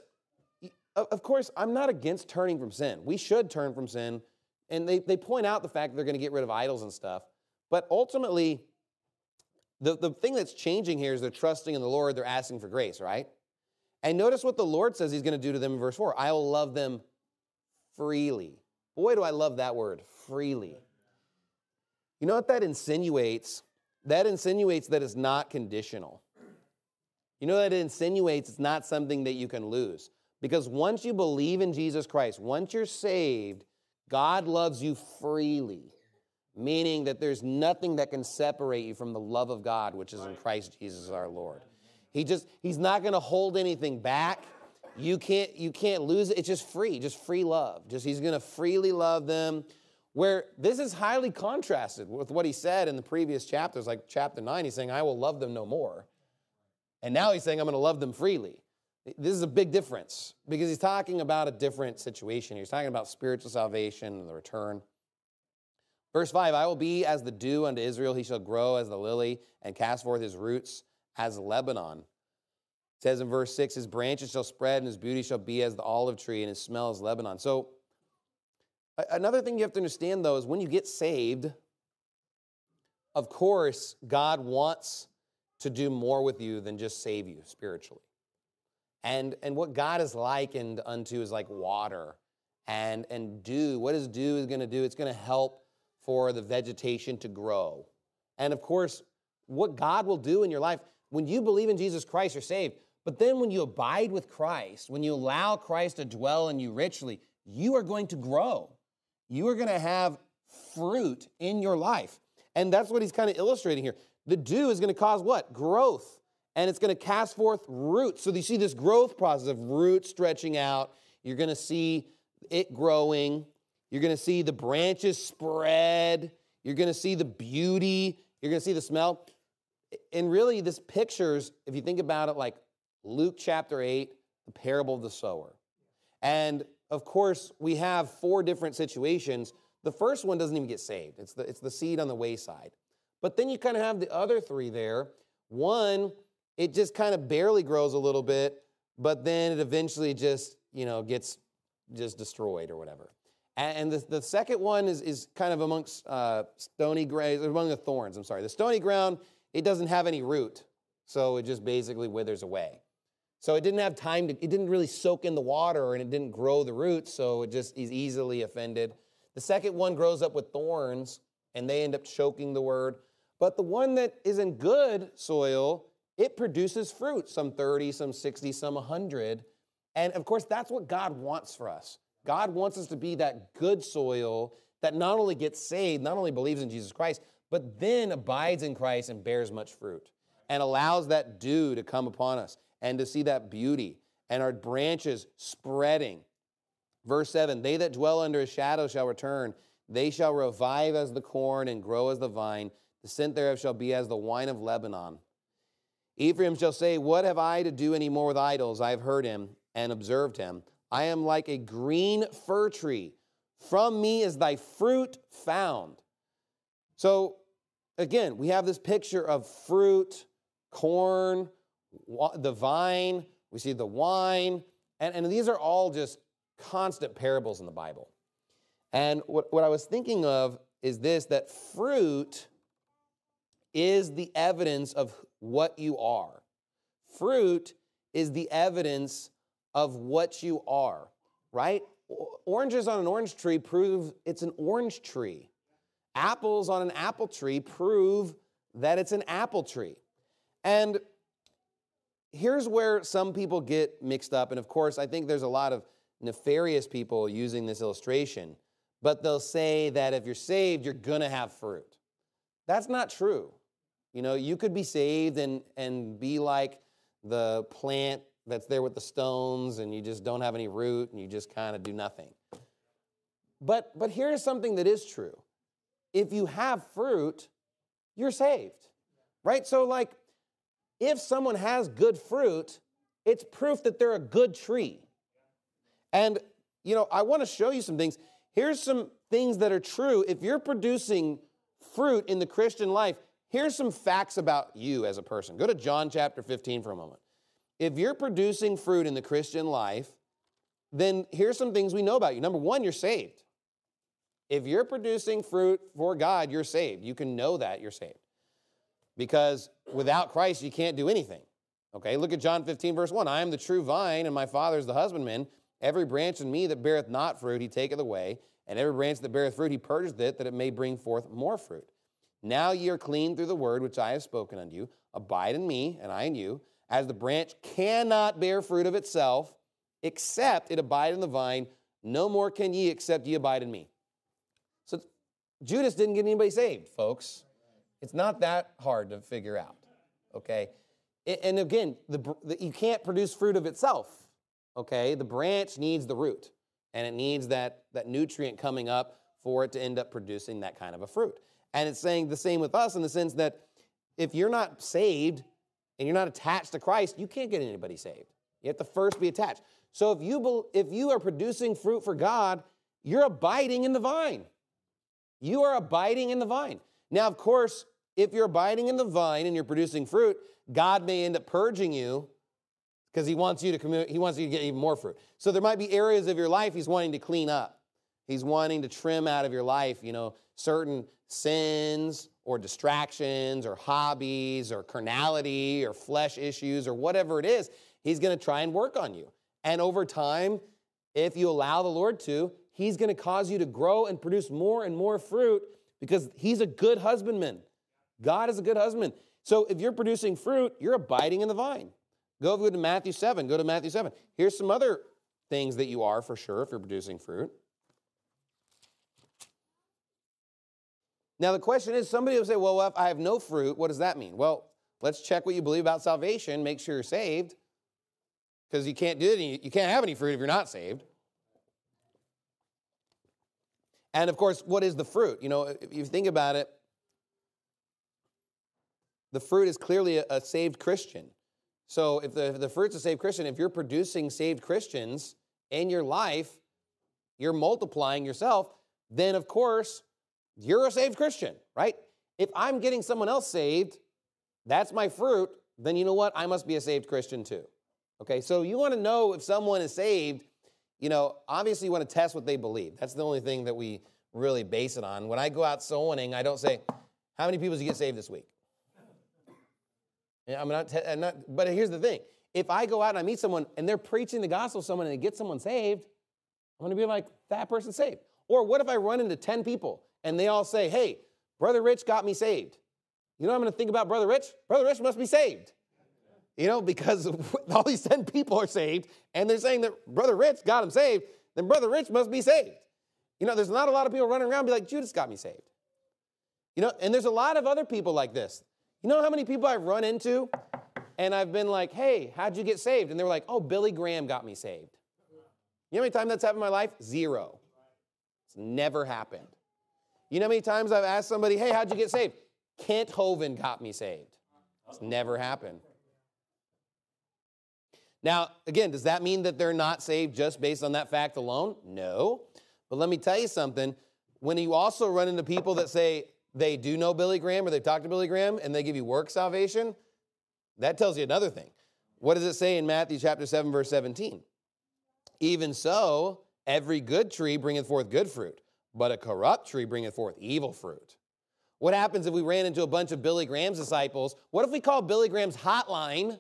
of course, I'm not against turning from sin. We should turn from sin. And they, they point out the fact that they're going to get rid of idols and stuff. But ultimately, the, the thing that's changing here is they're trusting in the Lord. They're asking for grace, right? And notice what the Lord says he's going to do to them in verse four. I will love them freely. Boy, do I love that word, freely. You know what that insinuates? That insinuates that it's not conditional. You know that it insinuates it's not something that you can lose. Because once you believe in Jesus Christ, once you're saved, God loves you freely, meaning that there's nothing that can separate you from the love of God, which is in Christ Jesus our Lord. He just, he's not going to hold anything back. You can't, you can't lose it. It's just free, just free love. Just he's going to freely love them where this is highly contrasted with what he said in the previous chapters, like chapter nine, he's saying, I will love them no more. And now he's saying, I'm going to love them freely. This is a big difference because he's talking about a different situation. He's talking about spiritual salvation and the return. Verse five, I will be as the dew unto Israel. He shall grow as the lily and cast forth his roots as Lebanon. It says in verse six, his branches shall spread and his beauty shall be as the olive tree and his smell as Lebanon. So another thing you have to understand, though, is when you get saved, of course, God wants to do more with you than just save you spiritually. And, and what God is likened unto is like water and, and dew. What is dew is going to do? It's going to help for the vegetation to grow. And of course, what God will do in your life, when you believe in Jesus Christ, you're saved. But then when you abide with Christ, when you allow Christ to dwell in you richly, you are going to grow. You are going to have fruit in your life. And that's what he's kind of illustrating here. The dew is going to cause what? Growth. And it's going to cast forth roots. So you see this growth process of roots stretching out. You're going to see it growing. You're going to see the branches spread. You're going to see the beauty. You're going to see the smell. And really, this pictures, if you think about it, like Luke chapter eight, the parable of the sower. And of course, we have four different situations. The first one doesn't even get saved. It's the, it's the seed on the wayside. But then you kind of have the other three there. One, it just kind of barely grows a little bit, but then it eventually just, you know, gets just destroyed or whatever. And the, the second one is, is kind of amongst uh, stony ground, among the thorns, I'm sorry. The stony ground, it doesn't have any root, so it just basically withers away. So it didn't have time to, it didn't really soak in the water and it didn't grow the roots, so it just is easily offended. The second one grows up with thorns and they end up choking the word. But the one that is in good soil, it produces fruit, some thirty, some sixty, some one hundred. And of course, that's what God wants for us. God wants us to be that good soil that not only gets saved, not only believes in Jesus Christ, but then abides in Christ and bears much fruit and allows that dew to come upon us and to see that beauty and our branches spreading. Verse seven, they that dwell under his shadow shall return. They shall revive as the corn and grow as the vine. The scent thereof shall be as the wine of Lebanon. Ephraim shall say, what have I to do any more with idols? I have heard him and observed him. I am like a green fir tree. From me is thy fruit found. So, again, we have this picture of fruit, corn, the vine. We see the wine. And, and these are all just constant parables in the Bible. And what, what I was thinking of is this, that fruit is the evidence of what you are. Fruit is the evidence of what you are, right? Oranges on an orange tree prove it's an orange tree. Apples on an apple tree prove that it's an apple tree. And here's where some people get mixed up. And of course, I think there's a lot of nefarious people using this illustration. But they'll say that if you're saved, you're going to have fruit. That's not true. You know, you could be saved and, and be like the plant that's there with the stones and you just don't have any root and you just kind of do nothing. But, but here's something that is true. If you have fruit, you're saved, right? So like, if someone has good fruit, it's proof that they're a good tree. And, you know, I want to show you some things. Here's some things that are true. If you're producing fruit in the Christian life, here's some facts about you as a person. Go to John chapter fifteen for a moment. If you're producing fruit in the Christian life, then here's some things we know about you. Number one, you're saved. If you're producing fruit for God, you're saved. You can know that you're saved. Because without Christ, you can't do anything. Okay, look at John fifteen, verse one. I am the true vine, and my Father is the husbandman. Every branch in me that beareth not fruit, he taketh away. And every branch that beareth fruit, he purgeth it, that it may bring forth more fruit. Now ye are clean through the word which I have spoken unto you. Abide in me, and I in you. As the branch cannot bear fruit of itself, except it abide in the vine, no more can ye, except ye abide in me. So Judas didn't get anybody saved, folks. It's not that hard to figure out, okay? And again, the, the, you can't produce fruit of itself, okay? The branch needs the root, and it needs that, that nutrient coming up for it to end up producing that kind of a fruit. And it's saying the same with us in the sense that if you're not saved and you're not attached to Christ, you can't get anybody saved. You have to first be attached. So if you, if you are producing fruit for God, you're abiding in the vine. You are abiding in the vine. Now, of course, if you're abiding in the vine and you're producing fruit, God may end up purging you because he wants you to commu- he wants you to get even more fruit. So there might be areas of your life he's wanting to clean up. He's wanting to trim out of your life, you know, certain sins or distractions or hobbies or carnality or flesh issues or whatever it is. He's going to try and work on you. And over time, if you allow the Lord to, he's going to cause you to grow and produce more and more fruit because he's a good husbandman. God is a good husbandman. So if you're producing fruit, you're abiding in the vine. Go to Matthew seven. Go to Matthew seven. Here's some other things that you are for sure if you're producing fruit. Now the question is, somebody will say, well, if I have no fruit, what does that mean? Well, let's check what you believe about salvation. Make sure you're saved. Because you can't do it. You can't have any fruit if you're not saved. And of course, what is the fruit? You know, if you think about it, the fruit is clearly a, a saved Christian. So if the, if the fruit's a saved Christian, if you're producing saved Christians in your life, you're multiplying yourself, then of course, you're a saved Christian, right? If I'm getting someone else saved, that's my fruit, then you know what? I must be a saved Christian too. Okay, so you want to know if someone is saved, you know, obviously you want to test what they believe. That's the only thing that we really base it on. When I go out soul winning, I don't say, how many people did you get saved this week? I'm not, I'm not, but here's the thing. If I go out and I meet someone and they're preaching the gospel to someone and they get someone saved, I'm going to be like, that person's saved. Or what if I run into ten people and they all say, hey, Brother Rich got me saved. You know what I'm going to think about Brother Rich? Brother Rich must be saved. You know, because all these ten people are saved and they're saying that Brother Rich got him saved, then Brother Rich must be saved. You know, there's not a lot of people running around and be like, Judas got me saved. You know, and there's a lot of other people like this. You know how many people I've run into and I've been like, hey, how'd you get saved? And they were like, oh, Billy Graham got me saved. You know how many times that's happened in my life? Zero. It's never happened. You know how many times I've asked somebody, hey, how'd you get saved? Kent Hovind got me saved. It's never happened. Now, again, does that mean that they're not saved just based on that fact alone? No. But let me tell you something. When you also run into people that say they do know Billy Graham or they've talked to Billy Graham and they give you work salvation, that tells you another thing. What does it say in Matthew chapter seven, verse seventeen? Even so, every good tree bringeth forth good fruit, but a corrupt tree bringeth forth evil fruit. What happens if we ran into a bunch of Billy Graham's disciples? What if we call Billy Graham's hotline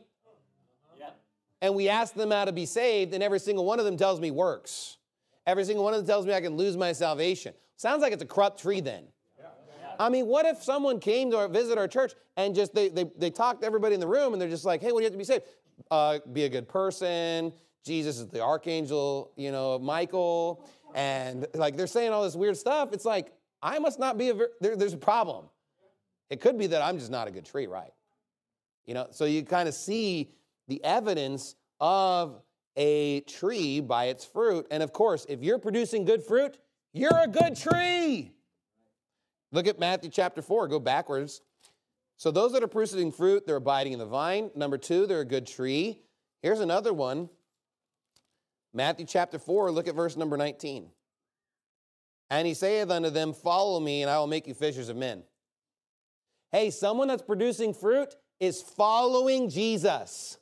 and we ask them how to be saved, and every single one of them tells me works? Every single one of them tells me I can lose my salvation. Sounds like it's a corrupt tree then. Yeah. I mean, what if someone came to our, visit our church and just they, they, they talked to everybody in the room and they're just like, hey, what do you have to be saved? Uh, be a good person. Jesus is the archangel, you know, Michael. And like they're saying all this weird stuff. It's like, I must not be a, ver- there, there's a problem. It could be that I'm just not a good tree, right? You know, so you kind of see the evidence of a tree by its fruit. And of course, if you're producing good fruit, you're a good tree. Look at Matthew chapter four. Go backwards. So those that are producing fruit, they're abiding in the vine. Number two, they're a good tree. Here's another one. Matthew chapter four, look at verse number nineteen. And he saith unto them, follow me, and I will make you fishers of men. Hey, someone that's producing fruit is following Jesus.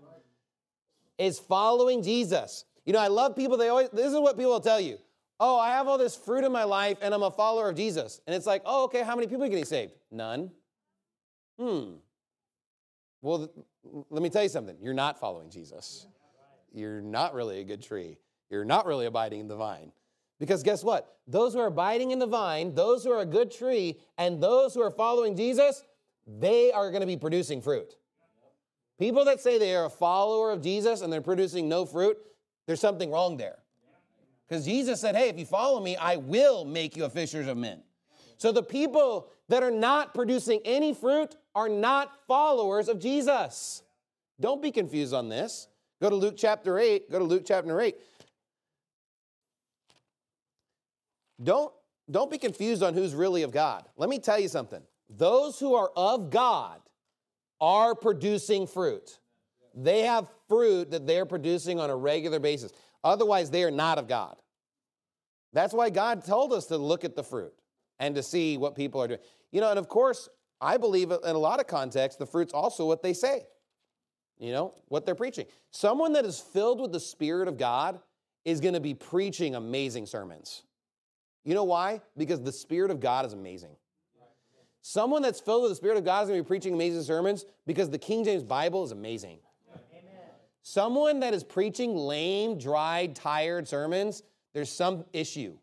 Is following Jesus. You know, I love people, they always, this is what people will tell you. Oh, I have all this fruit in my life and I'm a follower of Jesus. And it's like, oh, okay, how many people are getting saved? None. Hmm. Well, th- let me tell you something. You're not following Jesus. You're not really a good tree. You're not really abiding in the vine. Because guess what? Those who are abiding in the vine, those who are a good tree, and those who are following Jesus, they are going to be producing fruit. People that say they are a follower of Jesus and they're producing no fruit, there's something wrong there. Because Jesus said, hey, if you follow me, I will make you a fishers of men. So the people that are not producing any fruit are not followers of Jesus. Don't be confused on this. Go to Luke chapter eight. Go to Luke chapter eight. Don't, don't be confused on who's really of God. Let me tell you something. Those who are of God are producing fruit. They have fruit that they're producing on a regular basis. Otherwise, they are not of God. That's why God told us to look at the fruit and to see what people are doing. You know, and of course, I believe in a lot of contexts, the fruit's also what they say. You know, what they're preaching. Someone that is filled with the Spirit of God is going to be preaching amazing sermons. You know why? Because the Spirit of God is amazing. Someone that's filled with the Spirit of God is going to be preaching amazing sermons because the King James Bible is amazing. Amen. Someone that is preaching lame, dried, tired sermons, there's some issue.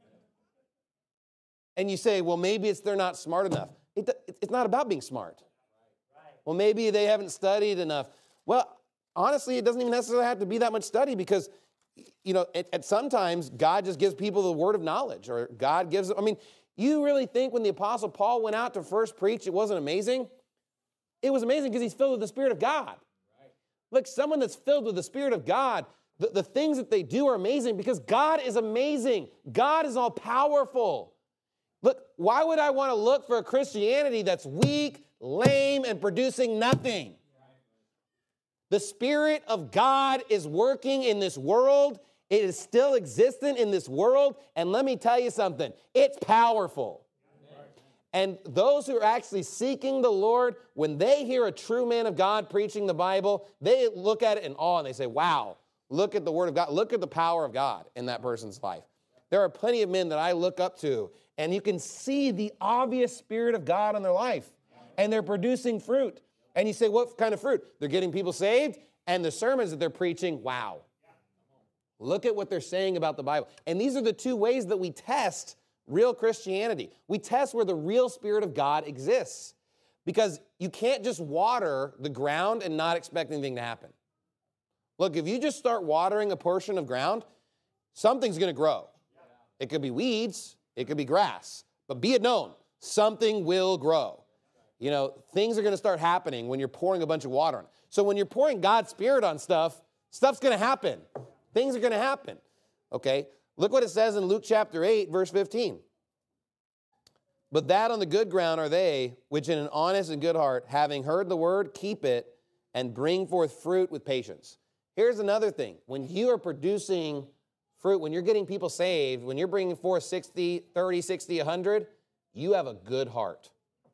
And you say, well, maybe it's they're not smart enough. It, it's not about being smart. Well, maybe they haven't studied enough. Well, honestly, it doesn't even necessarily have to be that much study because, you know, at, at sometimes God just gives people the word of knowledge, or God gives, I mean, you really think when the Apostle Paul went out to first preach, it wasn't amazing? It was amazing because he's filled with the Spirit of God. Right. Look, someone that's filled with the Spirit of God, the, the things that they do are amazing because God is amazing. God is all powerful. Look, why would I want to look for a Christianity that's weak, lame, and producing nothing? The Spirit of God is working in this world. It is still existent in this world. And let me tell you something. It's powerful. And those who are actually seeking the Lord, when they hear a true man of God preaching the Bible, they look at it in awe and they say, wow, look at the Word of God. Look at the power of God in that person's life. There are plenty of men that I look up to, and you can see the obvious Spirit of God in their life. And they're producing fruit. And you say, what kind of fruit? They're getting people saved, and the sermons that they're preaching, wow. Look at what they're saying about the Bible. And these are the two ways that we test real Christianity. We test where the real Spirit of God exists. Because you can't just water the ground and not expect anything to happen. Look, if you just start watering a portion of ground, something's going to grow. It could be weeds, it could be grass. But be it known, something will grow. You know, things are going to start happening when you're pouring a bunch of water on it. So when you're pouring God's Spirit on stuff, stuff's going to happen. Things are going to happen. Okay? Look what it says in Luke chapter eight, verse fifteen. But that on the good ground are they, which in an honest and good heart, having heard the word, keep it, and bring forth fruit with patience. Here's another thing. When you are producing fruit, when you're getting people saved, when you're bringing forth sixty, thirty, sixty, one hundred, you have a good heart.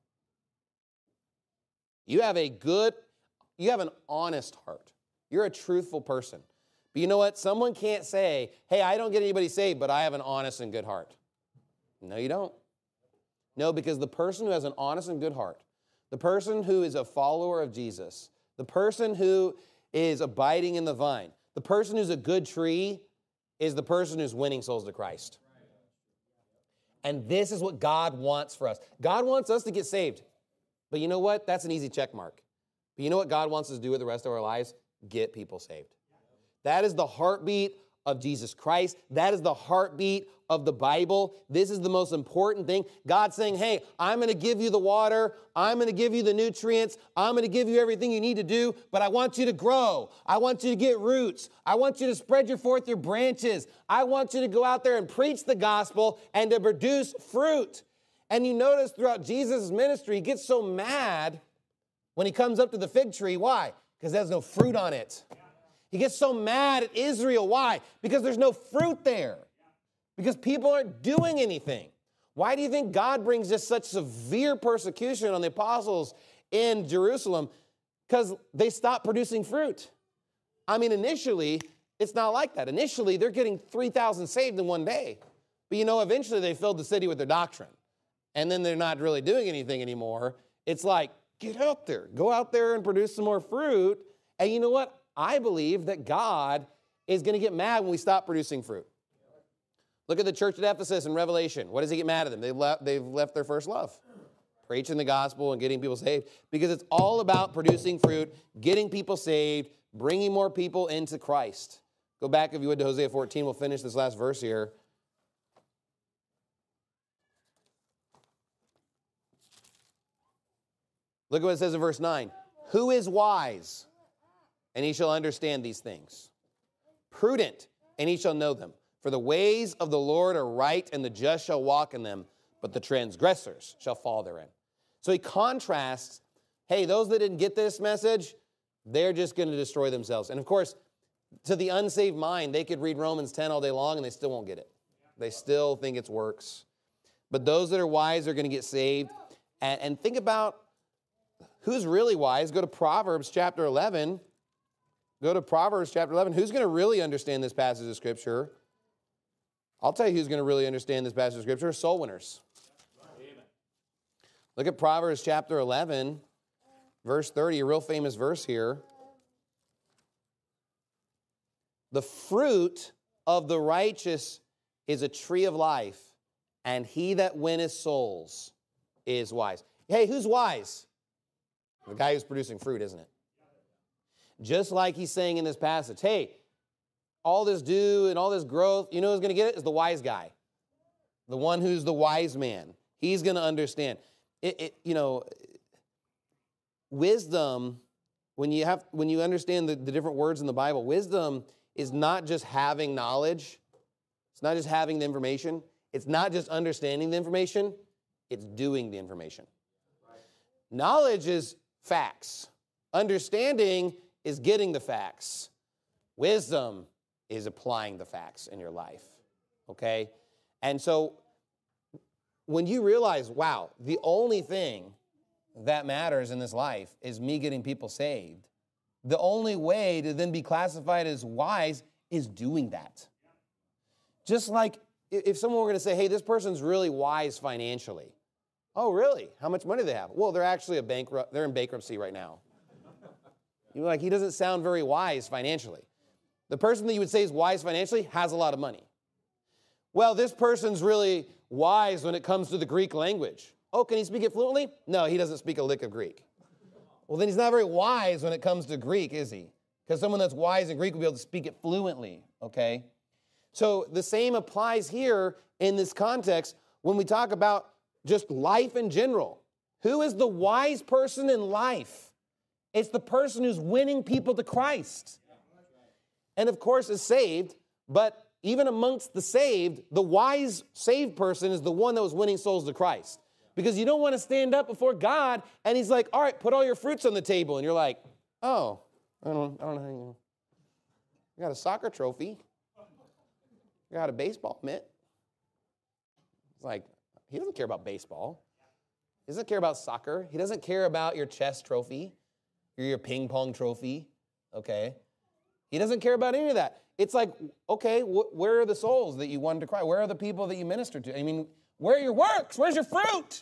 You have a good, you have an honest heart. You're a truthful person. But you know what? Someone can't say, hey, I don't get anybody saved, but I have an honest and good heart. No, you don't. No, because the person who has an honest and good heart, the person who is a follower of Jesus, the person who is abiding in the vine, the person who's a good tree is the person who's winning souls to Christ. And this is what God wants for us. God wants us to get saved. But you know what? That's an easy check mark. But you know what God wants us to do with the rest of our lives? Get people saved. That is the heartbeat of Jesus Christ. That is the heartbeat of the Bible. This is the most important thing. God's saying, hey, I'm going to give you the water. I'm going to give you the nutrients. I'm going to give you everything you need to do, but I want you to grow. I want you to get roots. I want you to spread your forth your branches. I want you to go out there and preach the gospel and to produce fruit. And you notice throughout Jesus' ministry, he gets so mad when he comes up to the fig tree. Why? Because there's no fruit on it. He gets so mad at Israel. Why? Because there's no fruit there. Because people aren't doing anything. Why do you think God brings just such severe persecution on the apostles in Jerusalem? Because they stopped producing fruit. I mean, initially, it's not like that. Initially, they're getting three thousand saved in one day. But you know, eventually they filled the city with their doctrine. And then they're not really doing anything anymore. It's like, get out there. Go out there and produce some more fruit. And you know what? I believe that God is going to get mad when we stop producing fruit. Look at the church at Ephesus in Revelation. What does he get mad at them? They've left, they've left their first love. Preaching the gospel and getting people saved. Because it's all about producing fruit, getting people saved, bringing more people into Christ. Go back, if you would, to Hosea fourteen. We'll finish this last verse here. Look at what it says in verse nine. Who is wise? And he shall understand these things. Prudent, and he shall know them. For the ways of the Lord are right, and the just shall walk in them, but the transgressors shall fall therein. So he contrasts, hey, those that didn't get this message, they're just going to destroy themselves. And of course, to the unsaved mind, they could read Romans ten all day long, and they still won't get it. They still think it's works. But those that are wise are going to get saved. And, and think about who's really wise. Go to Proverbs chapter eleven. Go to Proverbs chapter eleven. Who's going to really understand this passage of Scripture? I'll tell you who's going to really understand this passage of Scripture. Soul winners. Look at Proverbs chapter eleven, verse thirty, a real famous verse here. The fruit of the righteous is a tree of life, and he that winneth souls is wise. Hey, who's wise? The guy who's producing fruit, isn't it? Just like he's saying in this passage, hey, all this dew and all this growth, you know who's going to get it? Is the wise guy. The one who's the wise man. He's going to understand. It, it, you know, wisdom, when you have, when you understand the, the different words in the Bible, wisdom is not just having knowledge. It's not just having the information. It's not just understanding the information. It's doing the information. Right. Knowledge is facts. Understanding is getting the facts. Wisdom is applying the facts in your life, okay? And so when you realize, wow, the only thing that matters in this life is me getting people saved, the only way to then be classified as wise is doing that. Just like if someone were going to say, hey, this person's really wise financially. Oh, really? How much money do they have? Well, they're actually a bankrupt, they're in bankruptcy right now. You're like, he doesn't sound very wise financially. The person that you would say is wise financially has a lot of money. Well, this person's really wise when it comes to the Greek language. Oh, can he speak it fluently? No, he doesn't speak a lick of Greek. Well, then he's not very wise when it comes to Greek, is he? Because someone that's wise in Greek will be able to speak it fluently, okay? So the same applies here in this context when we talk about just life in general. Who is the wise person in life? It's the person who's winning people to Christ. And of course is saved, but even amongst the saved, the wise saved person is the one that was winning souls to Christ. Because you don't want to stand up before God and he's like, all right, put all your fruits on the table. And you're like, oh, I don't, I don't know. I got a soccer trophy. I got a baseball mitt. It's like, he doesn't care about baseball. He doesn't care about soccer. He doesn't care about your chess trophy or your ping pong trophy, okay? He doesn't care about any of that. It's like, okay, wh- where are the souls that you wanted to cry? Where are the people that you ministered to? I mean, where are your works? Where's your fruit?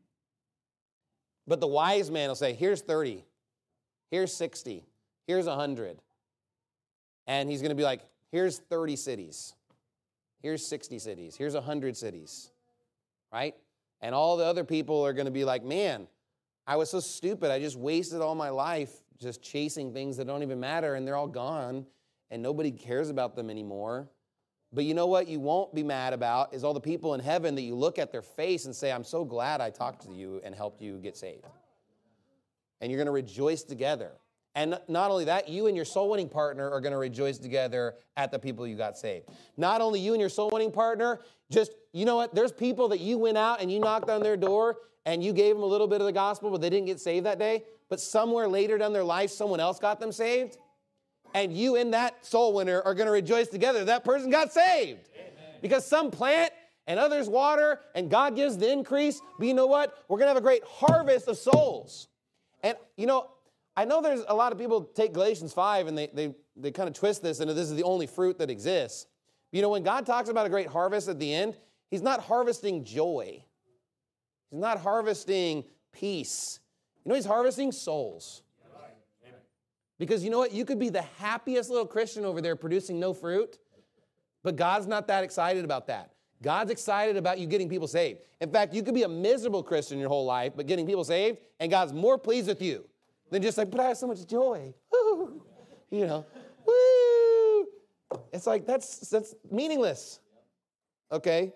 But the wise man will say, here's thirty. Here's sixty. Here's one hundred. And he's going to be like, here's thirty cities. Here's sixty cities. Here's one hundred cities. Right? And all the other people are going to be like, man, I was so stupid. I just wasted all my life just chasing things that don't even matter, and they're all gone, and nobody cares about them anymore. But you know what you won't be mad about is all the people in heaven that you look at their face and say, I'm so glad I talked to you and helped you get saved. And you're going to rejoice together. And not only that, you and your soul-winning partner are going to rejoice together at the people you got saved. Not only you and your soul-winning partner, just, you know what, there's people that you went out and you knocked on their door and you gave them a little bit of the gospel, but they didn't get saved that day. But somewhere later down their life, someone else got them saved. And you and that soul winner are going to rejoice together. That person got saved. Amen. Because some plant and others water and God gives the increase. But you know what? We're going to have a great harvest of souls. And, you know, I know there's a lot of people take Galatians five and they, they, they kind of twist this into this is the only fruit that exists. You know, when God talks about a great harvest at the end, he's not harvesting joy. He's not harvesting peace. You know, he's harvesting souls. Because you know what? You could be the happiest little Christian over there producing no fruit, but God's not that excited about that. God's excited about you getting people saved. In fact, you could be a miserable Christian your whole life, but getting people saved, and God's more pleased with you than just like, but I have so much joy. Woo! You know, woo! It's like, that's, that's meaningless. Okay?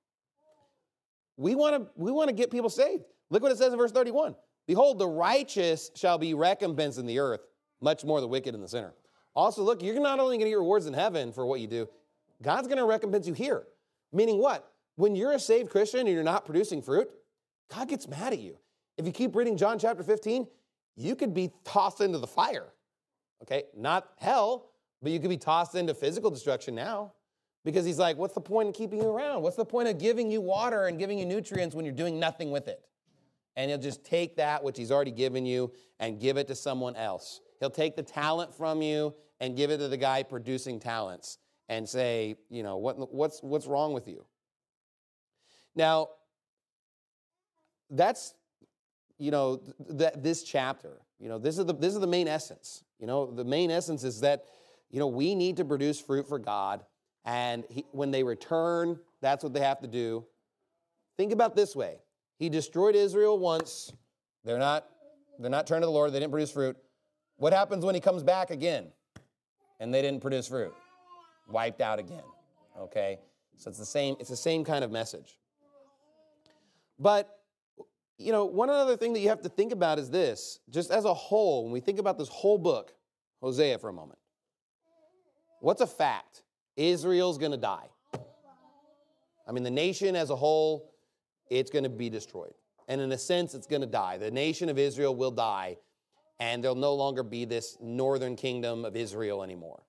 We want to we want to get people saved. Look what it says in verse thirty-one. Behold, the righteous shall be recompensed in the earth, much more the wicked and the sinner. Also, look, you're not only going to get rewards in heaven for what you do, God's going to recompense you here. Meaning what? When you're a saved Christian and you're not producing fruit, God gets mad at you. If you keep reading John chapter fifteen, you could be tossed into the fire. Okay, not hell, but you could be tossed into physical destruction now. Because he's like, what's the point in keeping you around? What's the point of giving you water and giving you nutrients when you're doing nothing with it? And he'll just take that which he's already given you and give it to someone else. He'll take the talent from you and give it to the guy producing talents and say, you know, what, what's, what's wrong with you? Now, that's, you know, th- th- this chapter. You know, this is the this is the main essence. You know, the main essence is that, you know, we need to produce fruit for God. And he, when they return, that's what they have to do. Think about this way. He destroyed Israel once. They're not, they're not turned to the Lord. They didn't produce fruit. What happens when he comes back again and they didn't produce fruit? Wiped out again. Okay? So it's the same, it's the same kind of message. But, you know, one other thing that you have to think about is this. Just as a whole, when we think about this whole book, Hosea for a moment, what's a fact? Israel's going to die. I mean, the nation as a whole, it's going to be destroyed. And in a sense, it's going to die. The nation of Israel will die, and there'll no longer be this northern kingdom of Israel anymore.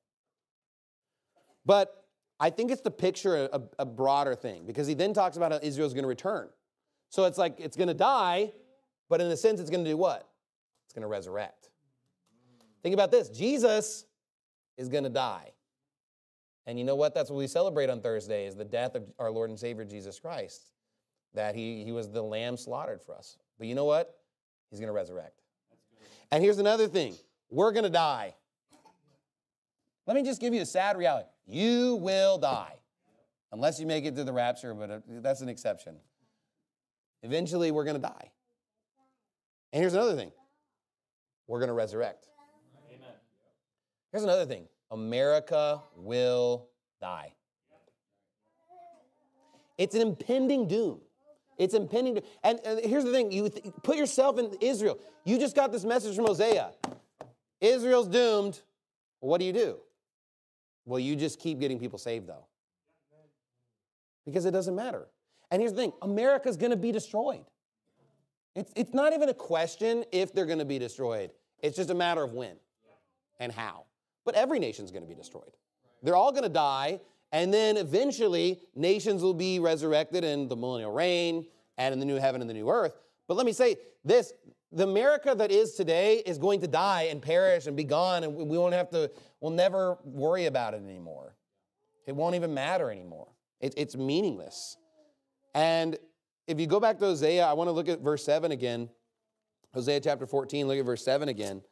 But I think it's to picture a, a broader thing, because he then talks about how Israel's going to return. So it's like it's going to die, but in a sense, it's going to do what? It's going to resurrect. Think about this. Jesus is going to die. And you know what? That's what we celebrate on Thursday, is the death of our Lord and Savior Jesus Christ, that he, he was the lamb slaughtered for us. But you know what? He's going to resurrect. And here's another thing. We're going to die. Let me just give you a sad reality. You will die, unless you make it to the rapture, but that's an exception. Eventually, we're going to die. And here's another thing. We're going to resurrect. Amen. Here's another thing. America will die. It's an impending doom. It's impending doom. And, and here's the thing. You th- put yourself in Israel. You just got this message from Hosea. Israel's doomed. Well, what do you do? Well, you just keep getting people saved, though. Because it doesn't matter. And here's the thing. America's going to be destroyed. It's, it's not even a question if they're going to be destroyed. It's just a matter of when and how. But every nation's going to be destroyed. They're all going to die, and then eventually nations will be resurrected in the millennial reign and in the new heaven and the new earth. But let me say this, the America that is today is going to die and perish and be gone, and we won't have to, we'll never worry about it anymore. It won't even matter anymore. It, it's meaningless. And if you go back to Hosea, I want to look at verse seven again. Hosea chapter fourteen, look at verse seven again.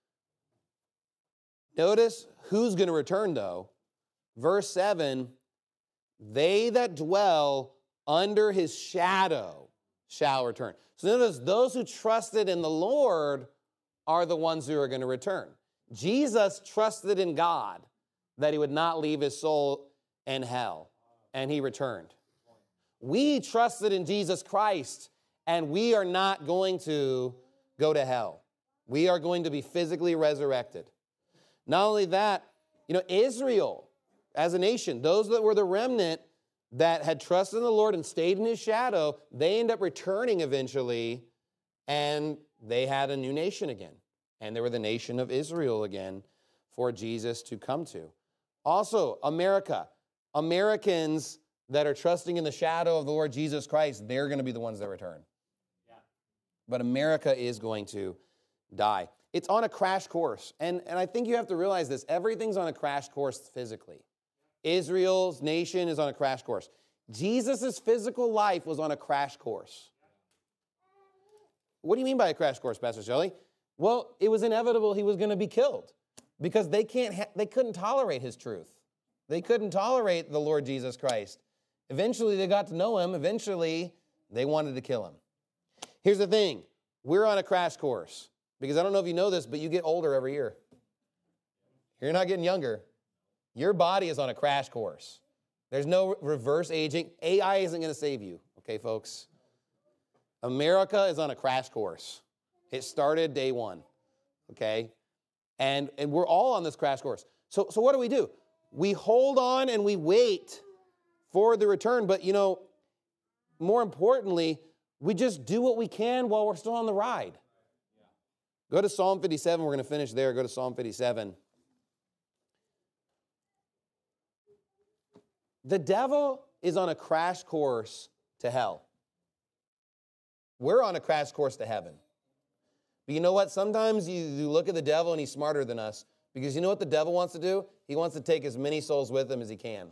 Notice who's going to return, though. Verse seven, they that dwell under his shadow shall return. So notice those who trusted in the Lord are the ones who are going to return. Jesus trusted in God that he would not leave his soul in hell, and he returned. We trusted in Jesus Christ, and we are not going to go to hell. We are going to be physically resurrected. Not only that, you know, Israel as a nation, those that were the remnant that had trusted in the Lord and stayed in his shadow, they end up returning eventually, and they had a new nation again. And they were the nation of Israel again for Jesus to come to. Also, America. Americans that are trusting in the shadow of the Lord Jesus Christ, they're going to be the ones that return. Yeah. But America is going to die. It's on a crash course. And, and I think you have to realize this. Everything's on a crash course physically. Israel's nation is on a crash course. Jesus' physical life was on a crash course. What do you mean by a crash course, Pastor Shelley? Well, it was inevitable he was going to be killed because they can't ha- they couldn't tolerate his truth. They couldn't tolerate the Lord Jesus Christ. Eventually, they got to know him. Eventually, they wanted to kill him. Here's the thing. We're on a crash course. Because I don't know if you know this, but you get older every year. You're not getting younger. Your body is on a crash course. There's no reverse aging. A I isn't going to save you, okay, folks? America is on a crash course. It started day one, okay? And, and we're all on this crash course. So, so what do we do? we hold on and we wait for the return. But, you know, more importantly, we just do what we can while we're still on the ride. Go to Psalm fifty-seven. We're going to finish there. Go to Psalm fifty-seven. The devil is on a crash course to hell. We're on a crash course to heaven. But you know what? Sometimes you, you look at the devil and he's smarter than us. Because you know what the devil wants to do? He wants to take as many souls with him as he can.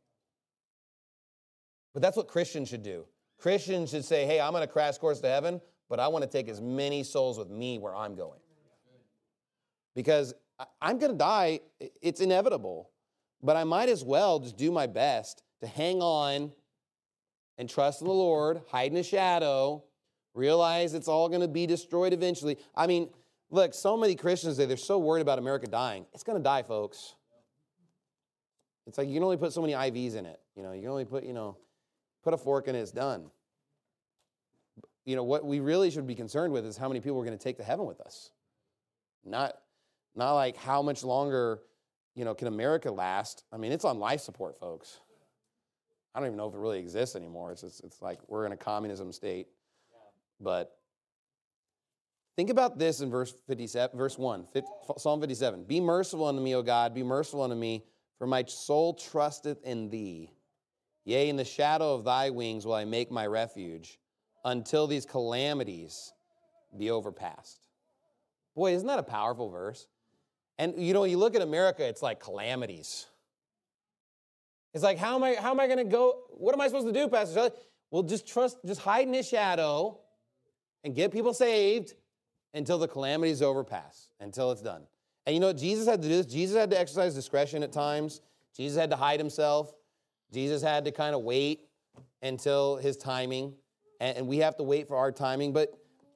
But that's what Christians should do. Christians should say, hey, I'm on a crash course to heaven, but I want to take as many souls with me where I'm going. Because I'm going to die. It's inevitable. But I might as well just do my best to hang on and trust in the Lord, hide in His shadow, realize it's all going to be destroyed eventually. I mean, look, so many Christians say they're so worried about America dying. It's going to die, folks. It's like you can only put so many I Vs in it. You know, you can only put, you know, put a fork in it, it's done. You know, what we really should be concerned with is how many people we're going to take to heaven with us. Not, not like how much longer, you know, can America last. I mean, it's on life support, folks. I don't even know if it really exists anymore. It's just, it's like we're in a communism state. But think about this in verse fifty-seven, verse one, Psalm fifty-seven. Be merciful unto me, O God, be merciful unto me, for my soul trusteth in thee. Yea, in the shadow of thy wings will I make my refuge, until these calamities be overpassed. Boy, isn't that a powerful verse? And you know, you look at America, it's like calamities. It's like, how am I, how am I going to go? What am I supposed to do, Pastor Charlie? Well, just trust, just hide in His shadow and get people saved until the calamities overpass, until it's done. And you know what Jesus had to do? This. Jesus had to exercise discretion at times. Jesus had to hide himself. Jesus had to kind of wait until his timing. And, and we have to wait for our timing. But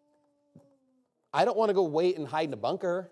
I don't want to go wait and hide in a bunker.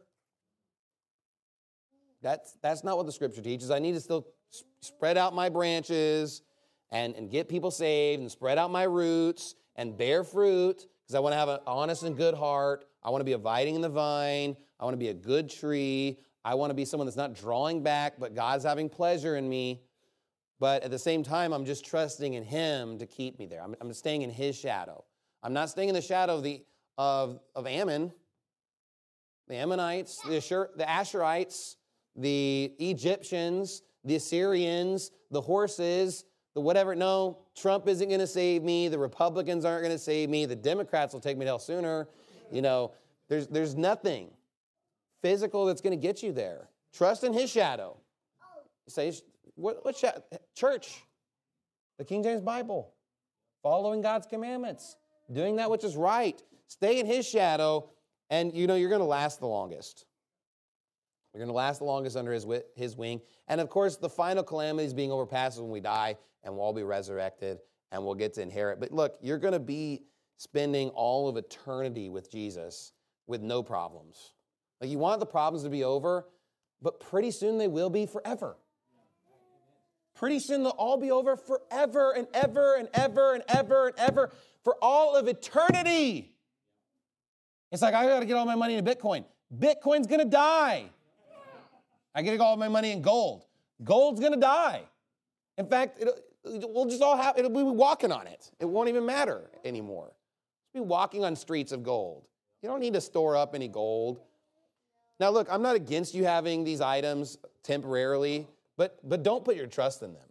That's, that's not what the Scripture teaches. I need to still spread out my branches and, and get people saved and spread out my roots and bear fruit because I want to have an honest and good heart. I want to be abiding in the vine. I want to be a good tree. I want to be someone that's not drawing back, but God's having pleasure in me. But at the same time, I'm just trusting in Him to keep me there. I'm, I'm staying in His shadow. I'm not staying in the shadow of the of, of Ammon, the Ammonites, the, Ashur, the Asherites, the Egyptians, the Assyrians, the horses, the whatever. No, Trump isn't going to save me. The Republicans aren't going to save me. The Democrats will take me to hell sooner. You know, there's there's nothing physical that's going to get you there. Trust in His shadow. You say, what, what shadow? Church, the King James Bible, following God's commandments, doing that which is right. Stay in His shadow, and you know you're going to last the longest. You're going to last the longest under his, his wing. And, of course, the final calamity is being overpassed when we die, and we'll all be resurrected, and we'll get to inherit. But, look, you're going to be spending all of eternity with Jesus with no problems. Like, you want the problems to be over, but pretty soon they will be forever. Pretty soon they'll all be over forever and ever and ever and ever and ever for all of eternity. It's like, I got to get all my money into Bitcoin. Bitcoin's going to die. I get all my money in gold. Gold's going to die. In fact, it'll, we'll just all have, it'll be walking on it. It won't even matter anymore. We'll be walking on streets of gold. You don't need to store up any gold. Now, look, I'm not against you having these items temporarily, but, but don't put your trust in them.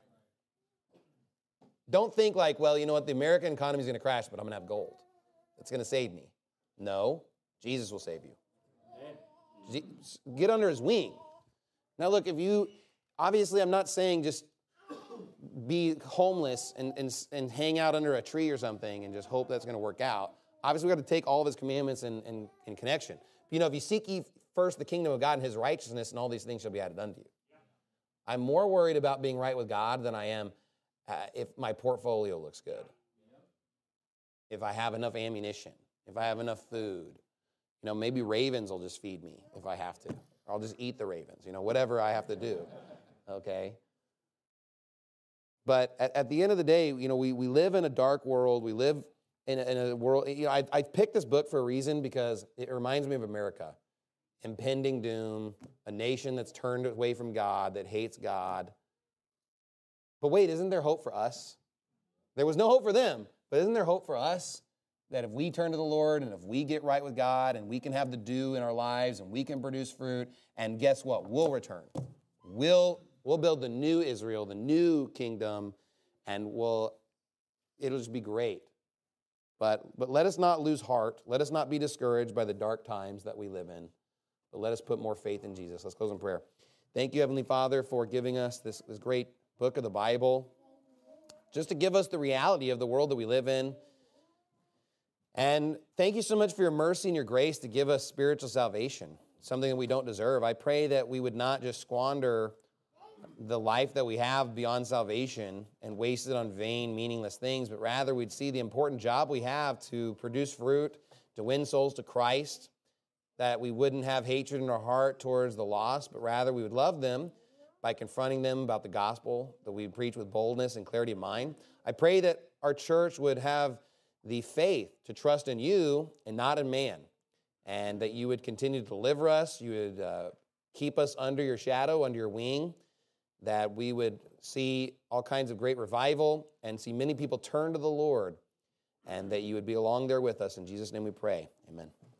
Don't think like, well, you know what, the American economy is going to crash, but I'm going to have gold. It's going to save me. No, Jesus will save you. Get under His wing. Now, look, if you, obviously, I'm not saying just be homeless and, and, and hang out under a tree or something and just hope that's going to work out. Obviously, we've got to take all of His commandments in, in, in connection. You know, if you seek ye first the kingdom of God and His righteousness, and all these things shall be added unto you. I'm more worried about being right with God than I am uh, if my portfolio looks good, if I have enough ammunition, if I have enough food. You know, maybe ravens will just feed me if I have to. Or I'll just eat the ravens, you know, whatever I have to do, okay? But at, at the end of the day, you know, we, we live in a dark world. We live in a, in a world, you know, I, I picked this book for a reason because it reminds me of America. impending doom, a nation that's turned away from God, that hates God. But wait, isn't there hope for us? There was no hope for them, but isn't there hope for us? That if we turn to the Lord and if we get right with God and we can have the dew in our lives and we can produce fruit, and guess what? We'll return. We'll, we'll build the new Israel, the new kingdom, and we'll, it'll just be great. But, but let us not lose heart. Let us not be discouraged by the dark times that we live in. But let us put more faith in Jesus. Let's close in prayer. Thank you, Heavenly Father, for giving us this, this great book of the Bible, just to give us the reality of the world that we live in. And thank you so much for your mercy and your grace to give us spiritual salvation, something that we don't deserve. I pray that we would not just squander the life that we have beyond salvation and waste it on vain, meaningless things, but rather we'd see the important job we have to produce fruit, to win souls to Christ, that we wouldn't have hatred in our heart towards the lost, but rather we would love them by confronting them about the gospel, that we would preach with boldness and clarity of mind. I pray that our church would have the faith to trust in you and not in man, and that you would continue to deliver us, you would uh, keep us under your shadow, under your wing, that we would see all kinds of great revival and see many people turn to the Lord, and that you would be along there with us. In Jesus' name we pray. Amen.